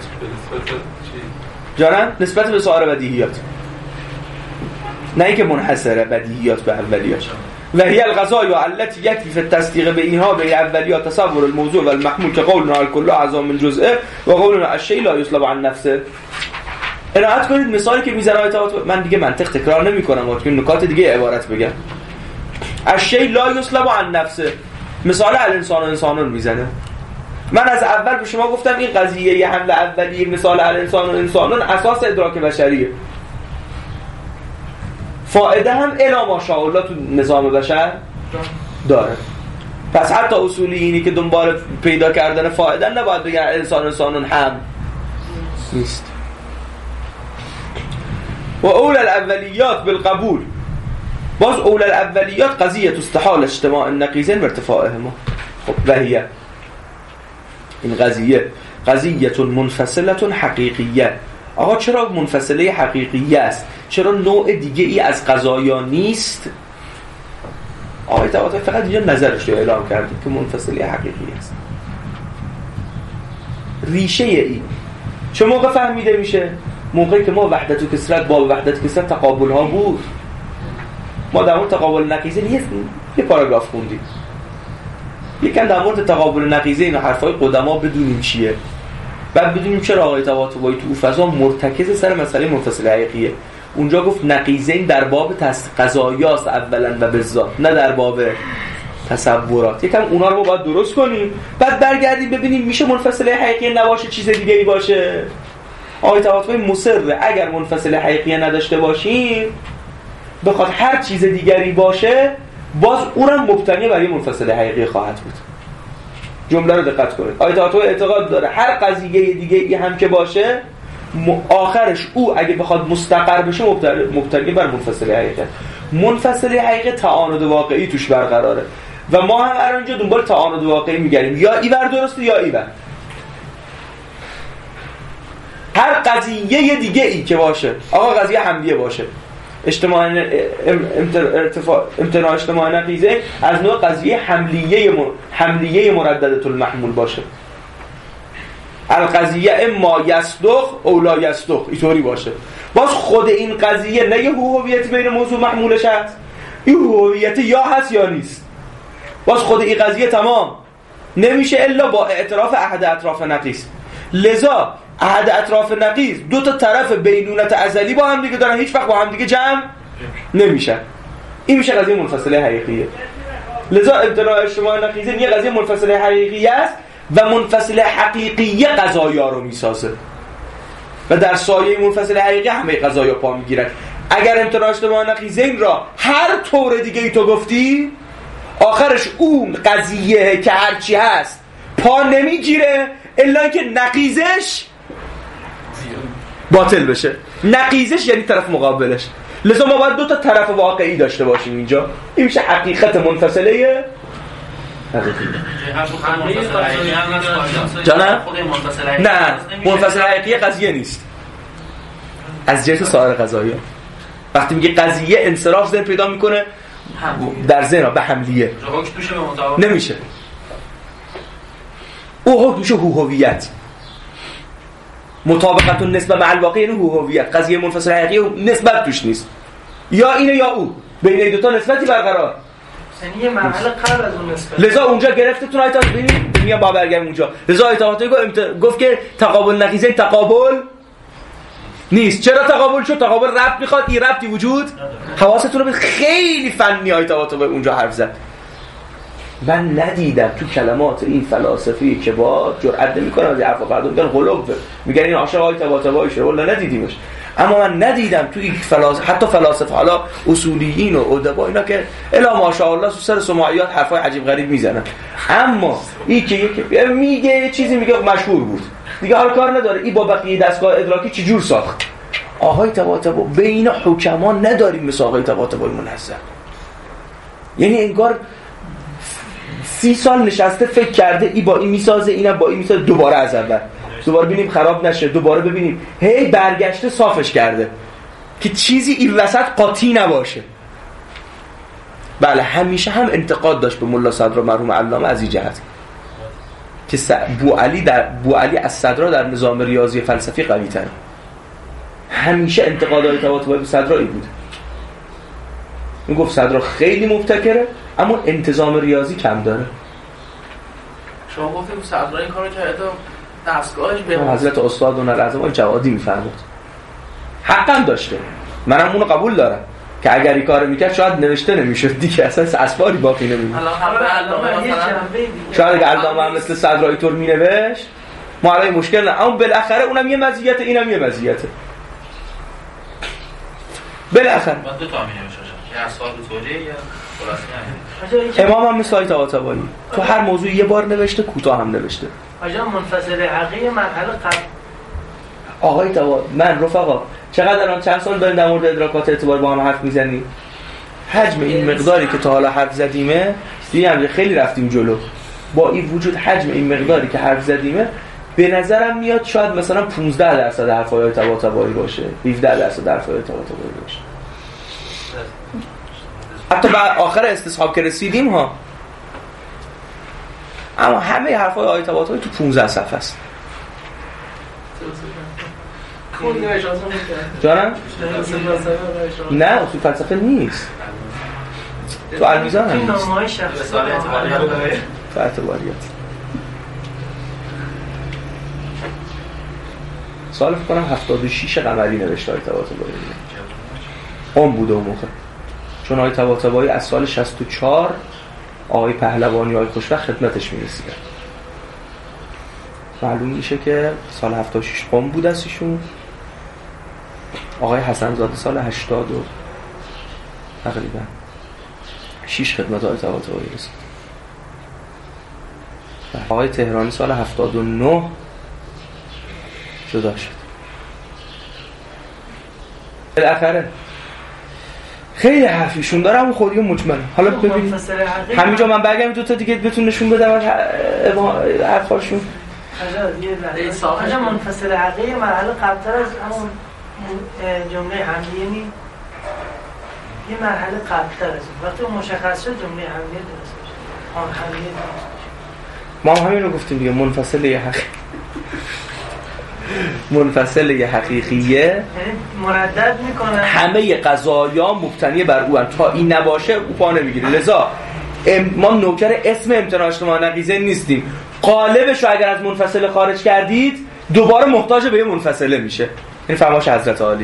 جانم نسبت به سایر بدیهیات، نه اینکه منحصره بدیهیات به اولیات. و هي الغزايا التي يكفي في التصديق بإنها بأوليات تصور الموضوع والمحمول كقولنا الكل أعظم من جزء و قولنا الشيء لا يسلب عن نفسه. عنایت کنید مثالی که میزنه آیات، من دیگه منطق تکرار نمی‌کنم چون نکات دیگه عبارت بگم. الشيء لا يسلب عن نفسه مثال الانسان و انسانون میزنه. من از اول به شما گفتم این قضیه یه حمله اولیه مثال الانسان و انسانون اساس ادراک بشریه. فائده هم الا ماشاءالله تو نظام بشر داره. پس حتی اصولی اینی که دنبال پیدا کردن فائده نباید بگن انسان انسانون هم نیست. و اول الاولیات بالقبول، باز اول الاولیات قضیه استحال اجتماع النقیضین و ارتفاعهما. خب وهیه، این قضیه قضیه منفصله حقیقیه. آقا چرا منفصله حقیقیه است؟ چرا نوع دیگه ای از قضایا نیست؟ آقای طباطبایی فقط اینجا نظرش رو اعلام کرده که منفصله حقیقی است. ریشه ای چه موقع فهمیده میشه؟ موقعی که ما وحدت و کثرت با وحدت و کثرت تقابل ها بود. ما در مورد تقابل نقیضین یه, یه پاراگراف خوندیم، یکم در مورد تقابل نقیضین و حرفای قدما بدونیم چیه، بعد بدونیم چرا آقای طباطبایی تو اون فضا مرتکز سر مسئله منفصله حقیقیه. اونجا گفت نقیضین در باب قضایاست اولا و بالذات، نه در باب تصورات. یکم اونا رو ما باید درست کنیم، بعد برگردیم ببینیم میشه منفصله حقیقی نباشه چیز دیگه ای باشه. آقای طباطبایی مصره اگر منفصله حقیقی نداشته باشیم بخواد هر چیز دیگری باشه باز اونم مبتنی بر یه منفصله حقیقی خواهد بود. جمله رو دقت کنید. آقای طباطبایی اعتقاد داره هر قضیه دیگه ای هم که باشه آخرش او اگه بخواد مستقر بشه مبتنی بر منفصله حقیقی. منفصله حقیقی تعارض واقعی توش برقراره و ما هم الان اینجا دنبال تعارض واقعی میگردیم، یا اینور درسته یا اینور. هر قضیه دیگه ای که باشه، آقا قضیه حملیه باشه، اجتماع ارتفاع امتناع اجتماع نقیضه از نوع قضیه حملیه حملیه مرددة المحمول باشه. القضیه اما یصدق او لا یصدق، اینطوری باشه. باز خود این قضیه نه یه هویت بین موضوع محمولش هست، این هویت یا هست یا نیست. باز خود این قضیه تمام نمیشه الا با اعتراف احد اطراف نقیض. لذا احد اطراف نقیض دو تا طرف بینونت ازلی با هم دیگه دارن، هیچ وقت با هم دیگه جمع نمیشن. این میشه قضیه منفصله حقیقیه. لذا امتناع اجتماع نقیض یه قضیه منفصله حقیقیه است و منفصله حقیقیه قضایا رو میسازه و در سایه منفصله حقیقی همه قضایا پا میگیرن. اگر امتناع اجتماع نقیضین را هر طور دیگه ای تو گفتی آخرش اون قضیه که هرچی هست پا نمیگیره الا اینکه نقیضش باطل بشه. نقیضش یعنی طرف مقابلش. لذا ما باید دو تا طرف واقعی داشته باشیم اینجا. این میشه حقیقت منفصله حقیقی. جانم؟ نه، منفصله حقیقی قضیه نیست از جهت سایر قضایا. وقتی میگه قضیه انصراف ذهن پیدا میکنه در ذهن به حملیه نمیشه. او حکم میشه هویت، مطابقت نسبت مع الواقع یعنی هویت. قضیه منفصله حقیقی نسبت توش نیست، یا اینه یا او، بین این دو تا نسبتی برقرار. یعنی یه مرحله قبل از اون نسبت. لذا اونجا گرفتتون آیات ببینید میگم با برگردیم اونجا. لذا آیات گفت گفت که تقابل نقیضین تقابل نیست. چرا تقابل شد؟ تقابل ربط میخواد، این ربطی وجود حواستون رو به خیلی فنی آیات اونجا حرف زد. من ندیدم تو کلمات این فلاسفی که با جرأت نمی‌کنن از حرفا بعدو میگن قلوب، میگن این عاشق آیات طباطبایی شده، ولی ندیدیمش. اما من ندیدم تو این فلاسفه، حتی فلاسفه حالا اصولیین و ادبا اینا که الا ماشاءالله سر سماعیات حرفای عجیب غریب میزنن، اما این که یکی میگه یه چیزی میگه مشهور بود دیگه حال کار نداره این با بقیه دستگاه ادراکی چه جور ساخت. آقای طباطبایی بین حکما نداریم مثل آقای طباطبایی منظم. یعنی انگار سی سال نشسته فکر کرده ای با این میسازه اینم با این میسازه، دوباره از اول دوباره ببینیم خراب نشه، دوباره ببینیم، هی برگشته صافش کرده که چیزی این وسط قاطی نباشه. بله همیشه هم انتقاد داشت به ملا صدرا مرحوم علامه از این جهت که بوعلی در بوعلی از صدرا در نظام ریاضی فلسفی قوی تره. همیشه انتقادهای طباطبایی به صدرا این بود. این گفت صدرا خیلی مبتکره اما انتظام ریاضی کم داره. شما گفتید صدرا این کارو کرده دستگاهش به حضرت استاد اونالعظم این جوادی میفرمود. حقا داشته، منم اونو قبول دارم که اگر این کارو میکرد شاید نوشته نمیشد دیگه، اصلا اسفاری باقی نمیمون. الان هم علامه مثلا شاید اگه علامه هم مثل صدرایی طور مینوشت ما الان مشکل نه، اما بالاخره اونم یه مزیت اینم یه مزیته. بالاخره ما دو تا مینوشت یا اسفار طوری یا خلاصه امام هم مثل طباطبایی تو هر موضوع یه بار نوشته، کوتاه هم نوشته. آجا منفصله حقیقی مرحله قبل آقای طباطبایی من رفقا چقدر الان چند سال داریم در مورد ادراکات اعتبار با هم حرف میزنیم؟ حجم این مقداری که تا حالا حرف زدیمه دیدیم خیلی رفتیم جلو. با این وجود حجم این مقداری که حرف زدیمه به نظرم میاد شاید مثلا پانزده درصد حرفای طباطبایی باشه، هفده درصد حرفای طباطبایی باشه. حتی بعد آخر استصحاب که رسیدیم ها، اما همه حرفای آیه طباطبایی تو پانزده صفحه است. جانم؟ نه اصول فلسفه نیست، تو المیزان هم نیست، تو اعتباریات. سال فکر کنم هفتاد و شش قمری نوشته آیه طباطبایی، اون بوده اون موقع، چون آیه طباطبایی از سال شصت و چهار آقای پهلوانی آقای خوشبخت خدمتش میرسیده. معلوم میشه که سال هفتاد و شش قم بود از ایشون، آقای حسن زاده سال هشتاد و تقریبا شش خدمت آقای طباطبایی رسید. آقای تهرانی سال هفتاد و نه جدا شد. بالاخره خیلی حرفیشون دارم و خودی مطمئن. حالا ببینید همینجا من برگردم دو تا دیگه بهتون نشون بدم از حرفاشون. آجا منفصل حقیقی مرحله قبلتر از همون جمله حملیه نی یه مرحله قبلتر از وقتی مشخص شد جمله حملیه درست میشه. آن حملیه درست میشه. ما هم همین رو گفتیم دیگه، منفصل یه حقیقی منفصل یه حقیقیه، یعنی مردد میکنه همه قضایا مبتنی بر او هست. تا این نباشه او پا نمیگیره. لذا ما نوکر اسم امتناع اجتماع نقیضه نیستیم. قالبش رو اگر از منفصل خارج کردید دوباره محتاج به یه منفصله میشه. این فرمایش حضرت عالی.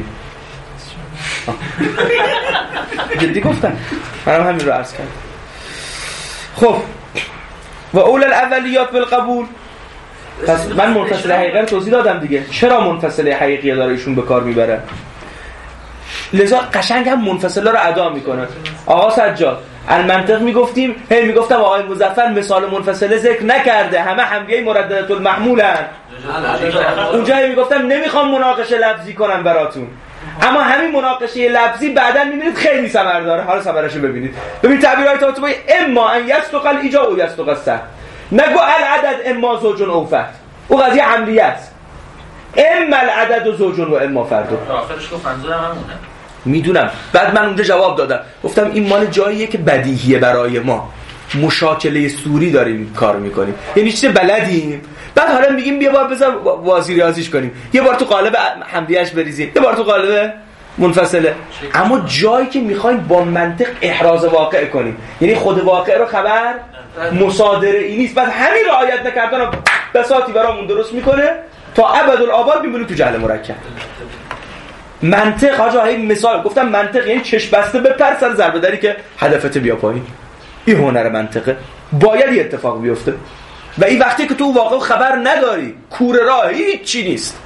جدی گفتم، منم همین رو عرض کردم. خب و اول الاولیات بالقبول، پس من منفصل حقیقی رو توضیح دادم دیگه. چرا منفصل حقیقی داره ایشون به کار میبره؟ لذا قشنگ هم منفصله رو ادا میکنه. آقا سجاد المنطق میگفتیم، هی میگفتم آقای مظفر مثال منفصله ذکر نکرده، همه حملیه مرددات المحمولن. اونجا هی میگفتم نمیخوام مناقشه لفظی کنم براتون، اما همین مناقشه لفظی بعداً میبینید خیلی ثمر داره. حالا ثمرش رو ببینید. ببین تعبیرات طباطبایی اما ان یصدق الاجاب و یصدق السهم، نگو العدد اما زوج او فرد، او قضیه عملیه است. اما العدد و زوج و اما فرد. آخرش گفت منظورم همونه. میدونم. بعد من اونجا جواب دادم، گفتم این مال جاییه که بدیهیه برای ما، مشاکله سوری داریم کار میکنیم، یعنی چیز بلدیم. بعد حالا میگیم بیا بار بذار بازی ریاضیش کنیم، یه بار تو قالب حملیه‌اش بریزیم، یه بار تو قالب منفصله. اما جایی که میخوایم با منطق احراز واقع کنیم، یعنی خود واقع رو خبر مصادره ای نیست، بعد همین رعایت نکردن بساطی برامون درست میکنه تا ابدالآباد میمونیم تو جهل مرکب. منطق آجا هی مثال گفتم، منطق یعنی چشم بسته بپر سر ضربه دری که هدفت بیا پایین. این هنر منطقه، باید یه اتفاق بیفته و این وقتی که تو واقع خبر نداری، کوره راه هیچ چی نیست.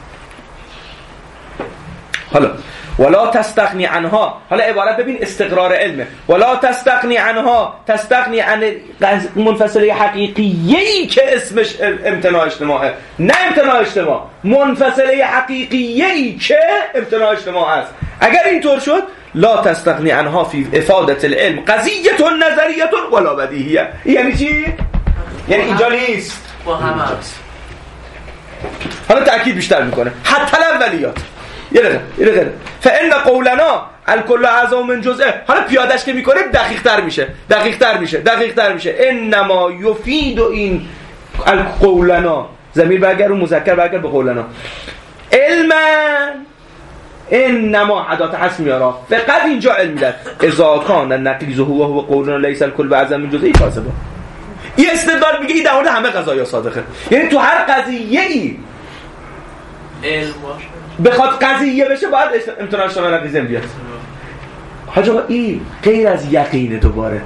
حالا ولا تستغنی عنها، حالا عبارت ببین استقرار علمه. ولا تستغنی عنها، تستغنی عن منفصله حقیقیه‌ای که اسمش امتناع اجتماعه، نه امتناع اجتماع، منفصله حقیقیه‌ای که امتناع اجتماع است. اگر اینطور شد لا تستغنی عنها فی افاده العلم قضیه نظریه ولا بدیهیه. یعنی چی؟ یعنی اینجا نیست، با همه. حالا تأکید بیشتر میکنه حتی الاولیات. یه دقیقه یه دقیقه فان قولنا الکل اعظم من جزء. حالا پیادهش که میکنه دقیق تر میشه دقیق تر میشه دقیق تر میشه انما یفید این القولنا، ضمیر برگرد و مذکر برگرد به قولنا. علما انما عدات حسم یارا فقط اینجا علم داد اذا کان النقیض هو هو قولنا لیس الکل اعظم من جزء کاذب. این استدلال میگه این در مورد همه قضایا صادقه، یعنی تو هر قضیه ای علم باشه بخواد قضیه بشه باید امتناع اجتماع نقیضه بیاد. حاج آقا این غیر از یقینه. دوباره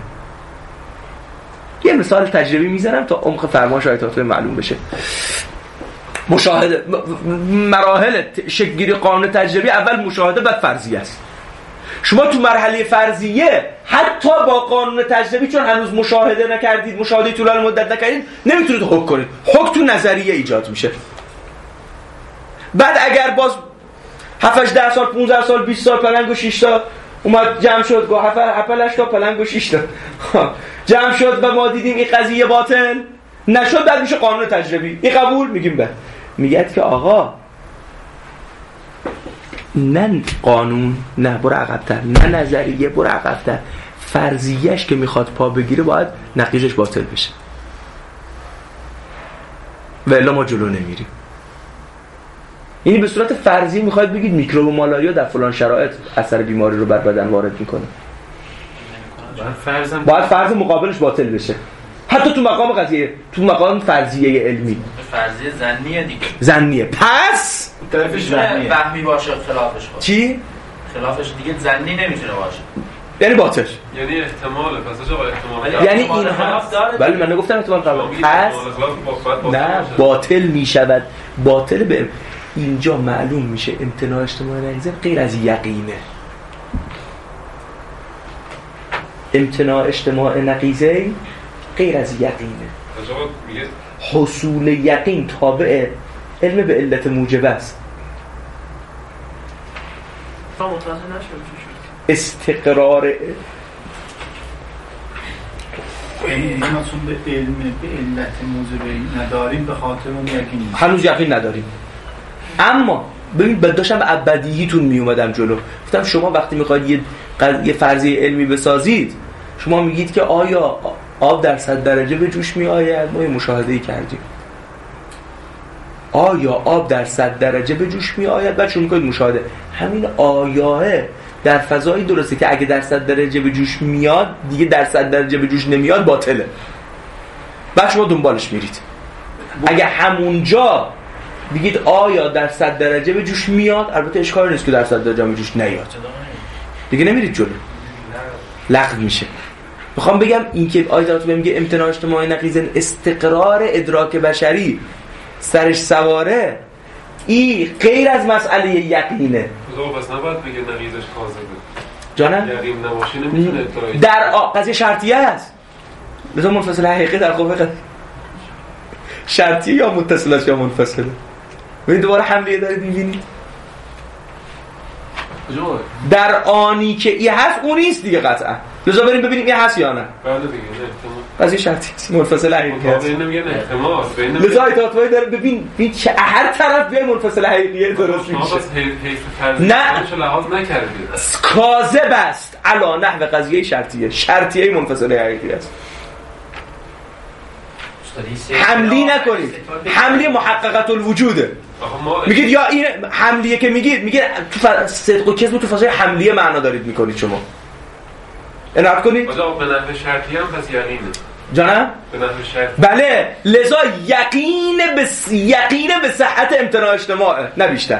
یه مثال تجربی میزنم تا عمق فرمایش آیه طباطبایی معلوم بشه. مشاهده مراحل شکل‌گیری قانون تجربی، اول مشاهده بعد فرضیه است. شما تو مرحله فرضیه حتی با قانون تجربی چون هنوز مشاهده نکردید، مشاهده طولانی مدت نکردید، نمیتونید حکم کنید. حکم تو نظریه ایجاد میشه. بعد اگر باز هفت ده سال پانزده سال بیست سال پلنگ و شش تا اومد جمع شد گفت هفت تا پلنگ و شش تا جمع شد و ما دیدیم این قضیه باطل نشد، بعد میشه قانون تجربی. این قبول میگیم به میگید که آقا نه قانون، نه برو عقب‌تر، نه نظریه برو عقب‌تر، فرضیه‌اش که میخواد پا بگیره باید نقیضش باطل بشه و الا ما جلو نمیریم. یعنی به صورت فرضی میخواید بگید میکروب مالاریا در فلان شرایط اثر بیماری رو بر بدن وارد میکنه، باید فرض مقابلش باطل بشه، حتی تو مقام قضیه، تو مقام فرضیه علمی. فرضیه ظنیه دیگه، ظنیه. پس طرفش ظنیه فهمی باشه، خلافش باشه. چی؟ خلافش دیگه ظنی نمیتونه باشه، یعنی باطل. یعنی احتماله. پس آقا احتمال یعنی این هست. ولی من نگفتم احتمال قبول. پس نه باطل میشود. باطل به اینجا معلوم میشه امتناع اجتماع نقیضه غیر از یقینه. امتناع اجتماع نقیضه غیر از یقینه. حصول یقین تابع علم به علت موجب است. استقرار یعنی ما چون به علم به علت موجب نداریم به خاطر اون یقین هنوز یقین نداریم. اما ببین داشتم به ابدیهیتون می اومدم جلو، گفتم شما وقتی میخواید یه قض... یه فرضیه علمی بسازید، شما میگید که آیا آب در صد درجه به جوش می آید؟ ما یه مشاهده‌ای کردیم. آیا آب در صد درجه به جوش می آید؟ بعد شما میگید مشاهده. همین آیاه در فضایی درسته که اگه در صد درجه به جوش میاد دیگه در صد درجه به جوش نمیاد باطله. بعد شما دنبالش میرید. اگه همونجا بگید آیا در صد درجه به جوش میاد، البته اشکالی نیست که در صد درجه به جوش نیاد، دیگه نمیرید جلو، لغو میشه. میخوام بگم این که آیات میگه امتناع اجتماعی نقیض استقرار ادراک بشری سرش سواره، این غیر از مسئله یقینه. پس نباید بگه نقیضش کاذبه. جانم؟ یقین نباشه نمیتونه ادعای در قضیه شرطیه است. مثلا منفصل حقیقی در قوه شرطیه یا متصل است یا منفصله. ببین دوباره حمله دارید می‌بینید. در آنی که این هست اون نیست دیگه قطعا. لذا بریم ببینیم این هست یا نه. بله دیگه احتمال. قضیه شرطی است. منفصل حقیقی است. ببین نمیگه احتمال. لذا ایتاتوی داره ببین ببین چه هر طرف بیای منفصل حقیقی درست میشه. شما بس حیث فرضی نه لحاظ نکردید. کاذب است علا نحو قضیه شرطیه. شرطیه منفصل حقیقی است. حملی نکنید. حملی محققت الوجوده. میگید یا این حملیه که میگید میگید تو صدق و کذب تو فضای حملیه معنا دارید میکنید شما. عنایت کنید. آقا به نحو شرطی هم پس یقینه. جانم؟ به نحو شرطی. بله، لذا یقین به یقین به صحت امتناع اجتماعه، نه بیشتر.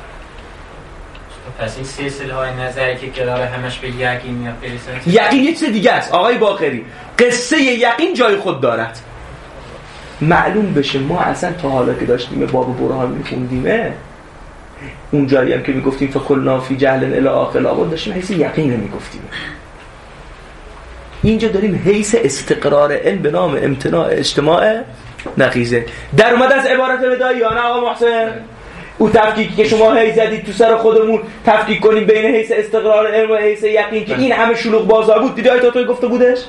پس این سلسله های نظری که قراره همش به یقین برسه، یقین یه چیز دیگه است آقای باقری. قصه یقین جای خود دارد. معلوم بشه ما اصلا تا حالا که داشتیم باب برهان میخوندیمه، اون جایی هم که میگفتیم فکلنا فی جهل الی آخر آباد داشتیم حیث یقین میگفتیم. اینجا داریم حیث استقرار علم به نام امتناع اجتماع نقیضه. در اومد از عبارت ودایی یا نه آقا محسن؟ او تفکیکی که شما هی زدید تو سر خودمون تفکیک کنیم بین حیث استقرار علم و حیث یقین که این همه شلوغ بازار بود. دیدی آیت توی گفته بودش؟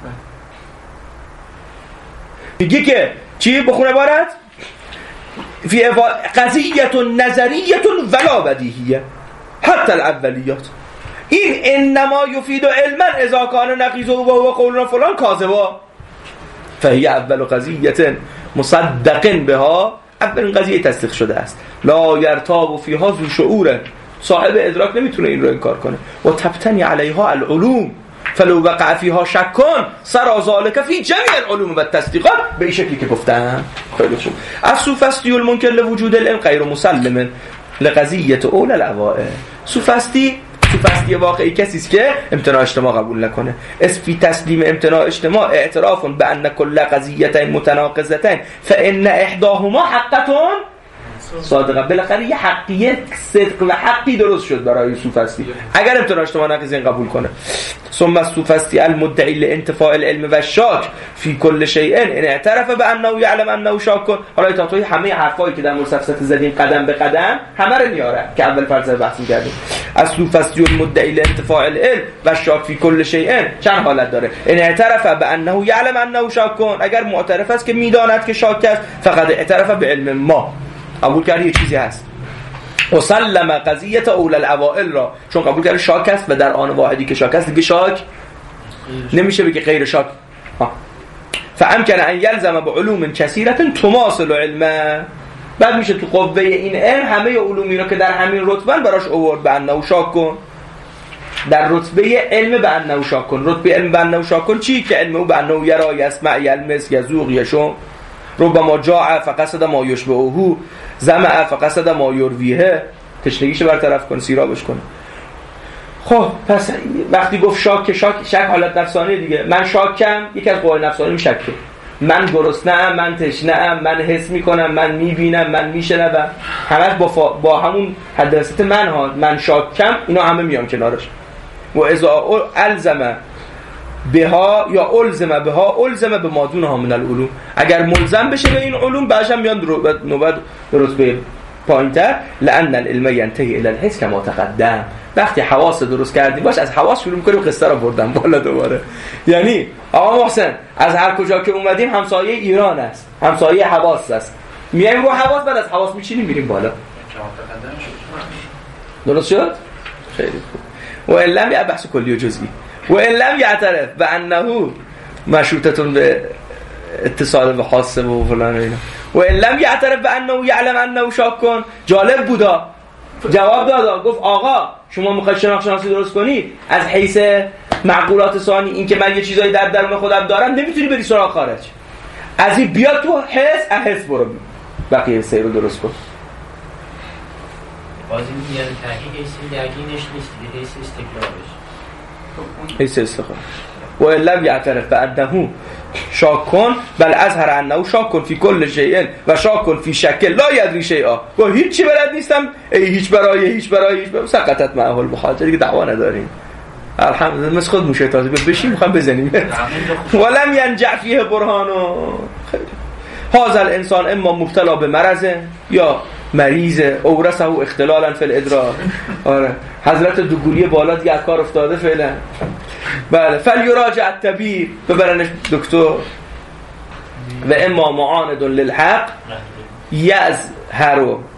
میگه که چی بخونه عبارت؟ فی قضیه نظریه ولا بدیهیه حتی الاولیات. این انما یفید علما اذا کان نقیض و هو قولنا فلان کاذبا فهی اول قضیه مصدق بها، اولین قضیه تصدیق شده است. لا یرتاب فیها ذو شعور، صاحب ادراک نمیتونه این رو انکار کنه. و تبتنی علیها العلوم فلو وقع فیها شکن سرا ذالک فی جمیع العلوم و التصدیقات، به این شکلی که گفتم. خیلی خوب. السوفسطی المنکر لوجود العلم غیر مسلم لقضیه اول الاوائل. سوفسطی سوفسطی واقعی کسی است که امتناع اجتماع قبول نکنه. اسفی تسلیم امتناع اجتماع اعتراف بان کل قضیتین متناقضتین فان احداهما حقتون صادقا. بالاخره یه حقیقت صدق و حقی درست شد برای سوفسطی اگر ابتدا اجتماع نقیض این قبول کنه. ثم السوفسطی المدعی لانتفاع العلم و شاک فی کل شیء ان اعترف بانه یعلم انه شاک. حالا تا توی همه حرفایی که در مورد فلسفه زدیم قدم به قدم همه رو میاره که اول فلسفه بحث می‌کردیم. از سوفسطی المدعی لانتفاع العلم و شاک فی کل شیء چند حالت داره. ان اعترف بانه یعلم انه شاک، اگر معترف است که میداند که شاک است، فقط اعترف به علم ما، قبول کرد یه چیزی هست. و سلم قضیه اول الاوائل را، چون قبول کرد شاک است و در آن واحدی که شاک است دیگه شاک نمیشه بگه غیر شاک. فامکن ان یلزم بعلوم کثیره تماثل علما، بعد میشه تو قوه این علم همه علومی را که در همین رتبه براش آورد به انه شاک کن. در رتبه علم به انه شاک کن. رتبه علم به انه شاک کن چی؟ که علم او به انه یرا یسمع یلمس یذوق یشم ربما جاء فقصد ما یشبهه زمع فقصد ما یرویه، تشنگیش برطرف کن، سیرابش کن. خب پس وقتی گفت شاک، شاک شک حالت نفسانی دیگه. من شاکم، یکی از قوای نفسانی شکه. من گرسنه‌ام، من تشنه‌ام، من حس میکنم، من میبینم، من میشنوم، همش با فا... با همون حداثت من ها. من شاکم، اینا همه میام کنارش. و اذا الزم بها یا الزم بها الزم به مادونها من العلوم، اگر ملزم بشه به این علوم بعدش هم میان نوبت رتبه پایین‌تر. لأن العلم ينتهي الى الحس كما تقدم. وقتی حواس درست کردی باش از حواس شروع می‌کنیم قصه رو بردن بالا دوباره. یعنی آقا محسن از هر کجا که اومدیم همسایه ایران است، همسایه حواس است، میایم رو حواس، بعد از حواس میچینیم میریم بالا. درست شد؟ خیلی خوب. و علم یه بحث کلی و جزئی. و علم یعترف به انه مشروطتون به اتصال به حاسه و فلان اینا. و علم یعترف به انه یعلم انه شاک کن. جالب بودا جواب داد، گفت آقا شما میخواید شناخت شناسی درست کنی از حیث معقولات ثانی، این که من یه چیزایی در درون خودم دارم نمیتونی بری سراغ خارج، از این بیا تو حس احس برو بقیه سیر رو درست کن. باز این میان تحقیق ایسی یقینش نیست دیگه، حیث استقلالش، حیث استقلال. و علم یعترف به انه شاک کن بل اظهر انه شاک کن فی کل شیء و شاک کن فی شکل لا یدری شیئا. و هیچ چی بلد نیستم، ای هیچ برای هیچ برای هیچ برای سقطت معه المخاطر، دیگه دعوا نداریم الحمدلله. مثل خود موشه تازه بشیم میخوام بزنیم. ولم ینجع فیه برهانو. هذا الانسان اما مبتلا به مرض یا مریض اورثه اختلالا فی الادراک. آره حضرت دوگوری بالا دیگه از کار افتاده فعلا. بله فلیراجع الطبیب، ببرنش دکتر. و اما معاند للحق یظهر،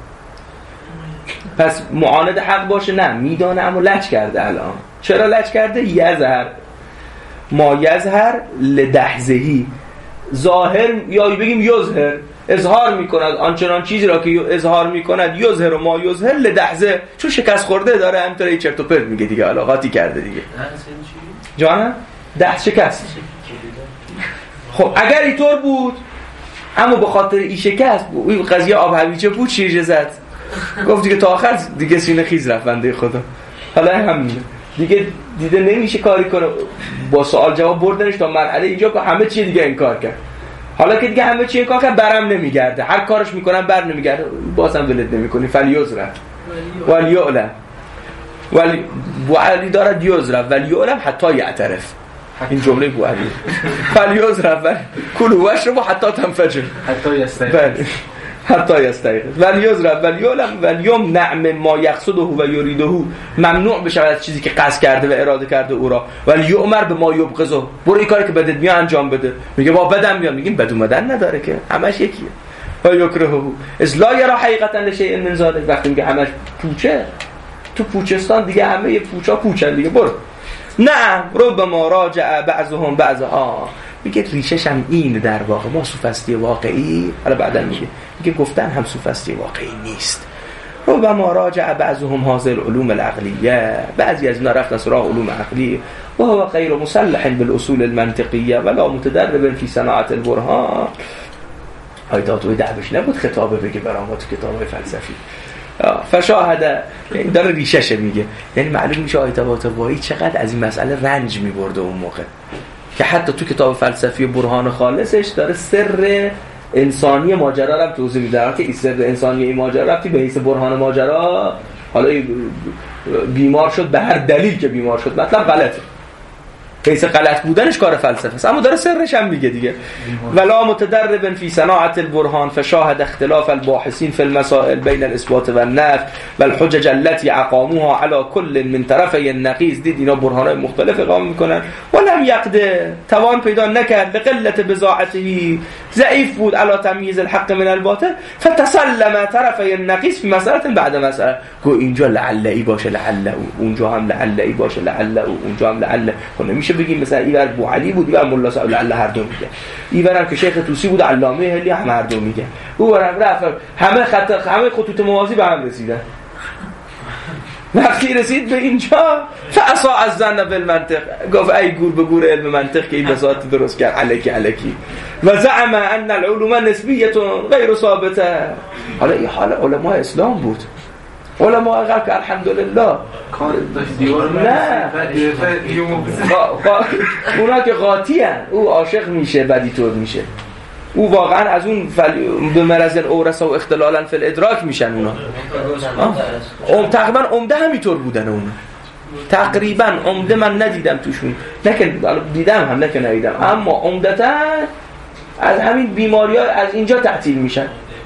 پس معاند حق باشه نه میدانه اما لج کرده. الان چرا لج کرده؟ یظهر ما یظهر لدحضهی، ظاهر یا بگیم یظهر، اظهار میکند آنچنان چیزی را که اظهار میکند، یظهر ما یظهر لدحضه، چون شکست خورده داره همینطوری چرت و پرت میگه دیگه، علاقاتی کرده دیگه. جانم ده شکست. خب اگر اینطور بود اما به خاطر این شکست این قضیه آب هویجه بود شیرجه زد، گفت دیگه تا آخر دیگه سینه خیز رفت بنده خدا. حالا همین دیگه دیده نمیشه کاری کنه، با سوال جواب بردنش تا مرحله اینجا که همه چی دیگه انکار کرد. حالا که دیگه همه چی انکار کرد برم نمیگرده، هر کارش میکنن بر نمیگرده، بازم ولد نمیکنی. فلیعذر ولیعلم ولی بو علی دارد یعذر ولیعلم حتی یعترف. این جمله بو علی فلیعذر ولی کلوا واشربوا حتی تنفجر حتی یستیقظ. بله حتی یستیقظ. ولیعذر ولیعلم ولیمنع مما یقصده و یریده، ممنوع بشه از چیزی که قصد کرده و اراده کرده او را. ولیؤمر به ما یبغضه، برو این کاری که بدت میاد انجام بده. میگه با بدم میاد، میگیم بد اومدن نداره که همش یکیه. و یکرهه از لا یرا حقیقتا لشیء من ذلک، وقتی میگه همش پوچه، تو پوچستان دیگه همه پوچا پوچن دیگه، برو. نه ربما راجع بعضهم بعضها، میگه ریشش هم این در واقع ما سوفسطی واقعی، حالا بعدن میگه میگه گفتن هم سوفسطی واقعی نیست. ربما راجع بعضهم هذه العلوم العقلیه، بعضی از اینا رفتن سراغ علوم عقلی و هو غیر مسلح بالاصول المنطقیه ولا متدرب فی صناعه البرهان. آیات و دعوش نبود خطابه بگه برام تو کتابای فلسفی فشاهده، یعنی داره ریشش میگه، یعنی معلوم میشه آیت طباطبایی چقدر از این مسئله رنج میبرده اون موقع که حتی تو کتاب فلسفی برهان خالصش داره سر انسانی ماجرا رو توضیح میدن که سر انسانی این ماجرا رفتی به حیث برهان ماجرا، حالا بیمار شد به هر دلیل که بیمار شد مطلب غلطه، حیث غلط بودنش کار فلسفه است، اما داره سرش هم میگه دیگه. ولا متدرب فی صناعه البرهان فشاهد اختلاف الباحثین فی المسائل بین الاثبات و النفی والحجج التي اقاموها على كل من طرفي النقیض. دید اینا برهانای مختلف اقامه میکنن. ولم یقدر، توان پیدا نکرد، لقلت بضاعته، ضعیف بود، علی تمییز الحق من الباطل، فتسلم طرفي النقیض فی مسأله بعد مسأله. گو اینجا لعلی باشه لعل، اونجا هم لعلی باشه لعل، اونجا هم لعل. نمیشه بگیم مثلا اینور ابو علی بود اینور ملا صاحب الله هر دو میگه، اینورم که شیخ طوسی بود علامه هلی هم هر دو میگه، اونورم رفت همه خط همه خطوط موازی به هم رسیدن. وقتی رسید به اینجا فاسا از زن بالمنطق، گفت ای گور به گور علم منطق که این بساط درست کرد الکی الکی. و زعم ان العلوم نسبیه غیر ثابته. حالا این حال علماء اسلام بود، علماء غرب که الحمدلله کار داشت دیوار نه اونا که قاطی هن، او عاشق میشه بدی طور میشه، او واقعا از اون فل... به مرض اورثه و اختلالا فی الادراک میشن اونا. ام تقریبا عمده همینطور بودن اونا، تقریبا عمده من ندیدم توشون، نکن دیدم هم نکن ندیدم، اما عمدتا از همین بیماری‌ها از اینجا تعطیل میشن.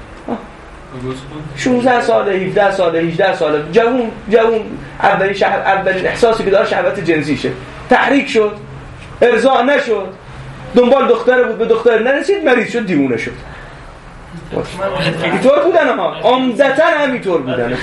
شانزده ساله هفده ساله هجده ساله جوون جوون اولین شهر اولین احساسی که داره شهوت جنسیشه، تحریک شد، ارضاء نشد، دنبال دختر بود به دختر نرسید، مریض شد، دیوونه شد. اینطور بودن ها، عمدتاً همینطور بودن.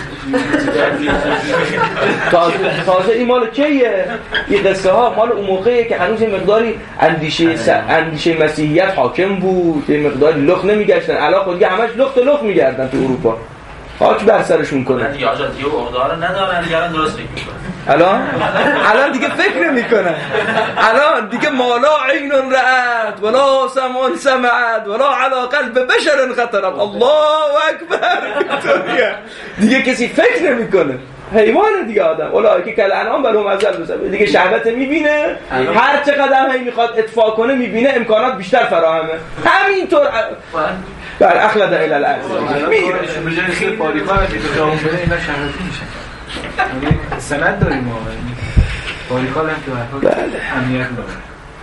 تازه تازه این مال کیه؟ این قصه ها مال اون موقعیه که هنوز یه مقداری اندیشه س... اندیشه مسیحیت حاکم بود، یه مقداری لخ نمیگشتن، الان خود دیگه همش لخت لخ میگردن تو اروپا، خاک بر سرشون کنن. دیگه آزادی و عقده‌ها رو ندارن، دیگه الان درست فکر میکنن. الان الان دیگه فکر نمیکنن، الان دیگه مالا عین رأت ولا سمع سمعت ولا علی قلب بشر خطرت. الله اکبر. دیگه کسی فکر نمیکنه، حیوان دیگه آدم. اولایی که کل انعام بلهم ازل بسبب دیگه شهوت میبینه، هر چقدر هی میخواد اطفاء کنه میبینه امکانات بیشتر فراهمه، همینطور بر اخلد الی الارض میره. به جای اینکه باریکا رو دیگه جامون بده اینا شهوتی میشن. یعنی سند داریم ما باریکا هم که برای امنیت داره.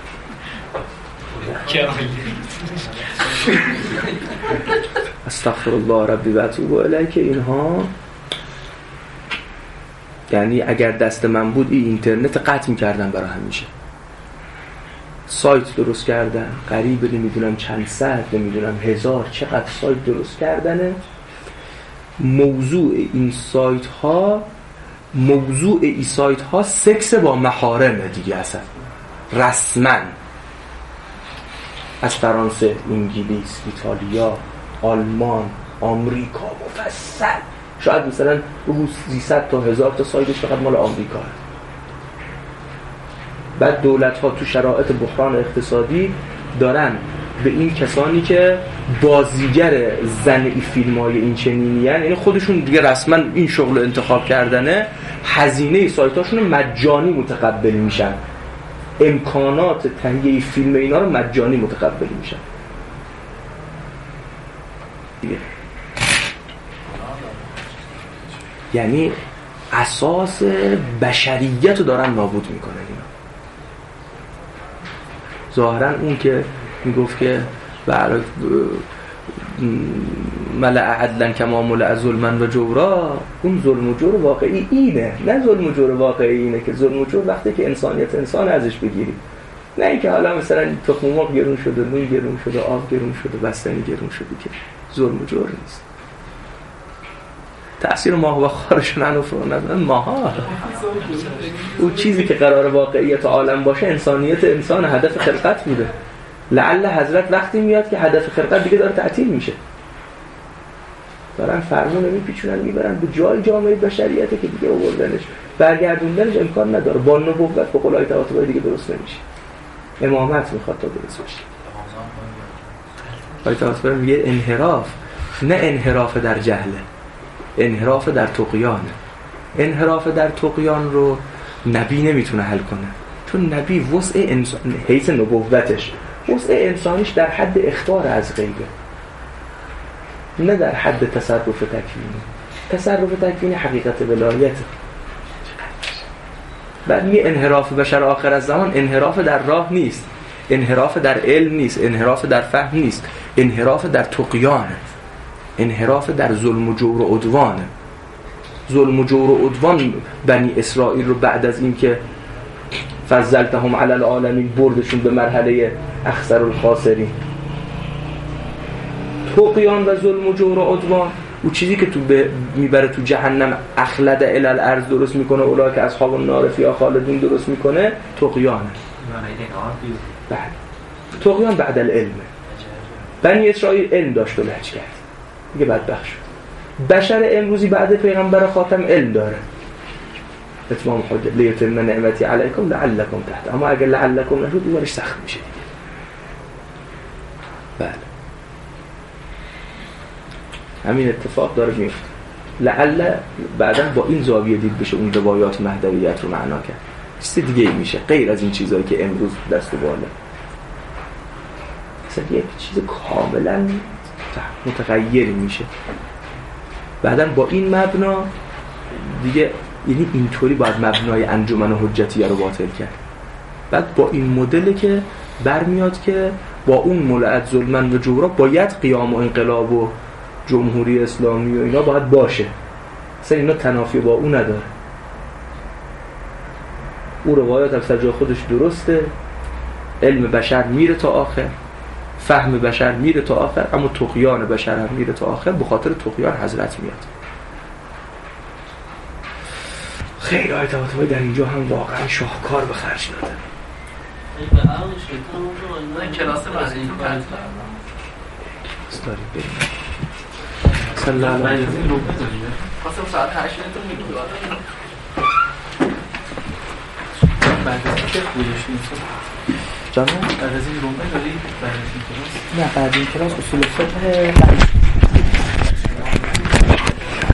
استغفر الله ربی و اتوب الیه. که اینها یعنی اگر دست من بود این اینترنت قطع می‌کردم برای همیشه. سایت درست کردن قریب نمیدونم چند صد نمیدونم هزار چقدر سایت درست کردنه. موضوع این سایت ها موضوع این سایت ها سکس با محارمه دیگه، اصلا رسما از فرانسه، انگلیس، ایتالیا، آلمان، آمریکا مفصل، شاید مثلا روز سیصد تا هزار تا سایتش فقط مال آمریکا. بعد دولت ها تو شرایط بحران اقتصادی دارن به این کسانی که بازیگر زن ای فیلم های این چنینی هن، یعنی خودشون دیگه رسما این شغل انتخاب کردنه، هزینه سایت هاشون مجانی متقبل میشن، امکانات تهیه فیلم اینا رو مجانی متقبل میشن دیگه. یعنی اساس بشریت رو دارن نابود میکنن اینا. ظاهرا اون که میگفت که برای ملأ عدلا کما ملأ ظلما و جورا، اون ظلم و جور واقعی اینه، نه ظلم و جور واقعی اینه که ظلم و جور وقتی که انسانیت انسان ازش بگیری، نه اینکه حالا مثلا تخم مرغ گرون شده، نون گرون شده، آب گرون شده، بستنی گرون شده، که ظلم و جور نیست. تأثیر ماه و خارشون انفرون ندارن ماها. اون چیزی که قرار واقعیت عالم باشه انسانیت انسان، هدف خلقت بوده. لعل حضرت وقتی میاد که هدف خلقت دیگه داره تعطیل میشه، دارن فرمون میپیچونن میبرن به جای جامعه بشریته که دیگه آوردنش برگردوندنش امکان نداره. با نبوت به قول آیت طاطبه دیگه درست نمیشه، امامت میخواد تا درست بشه. آیت طاطبه میگه انحراف نه انحراف در جهله، انحراف در طغیان. انحراف در طغیان رو نبی نمیتونه حل کنه، چون نبی وسع انسان حیث نبوتش، وسع انسانیش در حد اخبار از غیبه. نه در حد تصرف تکوینی. تصرف تکوینی حقیقت ولایت. بعد یه انحراف بشر آخر از زمان انحراف در راه نیست، انحراف در علم نیست، انحراف در فهم نیست، انحراف در طغیانه، انحراف در ظلم و جور و عدوانه. ظلم و جور و عدوان بنی اسرائیل رو بعد از این که فضلتهم علی العالمین بردشون به مرحله اخسر الخاسرین. طغیان و ظلم و جور و عدوان، اون چیزی که تو میبره تو جهنم اخلد الی الارض درست میکنه، اولئک اصحاب النار فیها خالدون درست میکنه، طغیانه. بعد طغیان بعد العلم. بنی اسرائیل علم داشت و لج کرد، دیگه بدبخت شد. بشر امروزی بعد پیغمبر خاتم علم داره. اتمام حجت لیتم نعمتی علیکم لعلکم تحت، اما اگر لعلکم نشد دیوارش سخت میشه دیگه. بله همین اتفاق داره میفته. لعل بعدا با این زاویه دید بشه اون روایات مهدویت رو معنا کرد، چیز دیگه ای میشه غیر از این چیزایی که امروز دست و بالا. اصلا یک چیز کاملا متغیری میشه. بعدا با این مبنا دیگه، یعنی اینطوری باید مبنای انجمن حجتیه رو باطل کرد. بعد با این مدلی که برمیاد که با اون ملعت ظلمن و جورا باید قیام و انقلاب و جمهوری اسلامی و اینا باید باشه. اصلا اینا تنافی با اون نداره. او روایات از جای خودش درسته، علم بشر میره تا آخر، فهم بشر میره تا آخر، اما طغیان بشر هم میره تا آخر. به خاطر طغیان حضرت میاد. خیلی آیت طباطبایی در اینجا هم واقعا شاهکار به خرج داده. این کلاس بعدی استاری بریم صلی الله علیه و سلم. خواستم ساعت هشت تو میگی بعد از اینکه گذاشتیم جانم بعد از این رومه داری بعد از این کلاس نه بعد این کلاس اصول فقه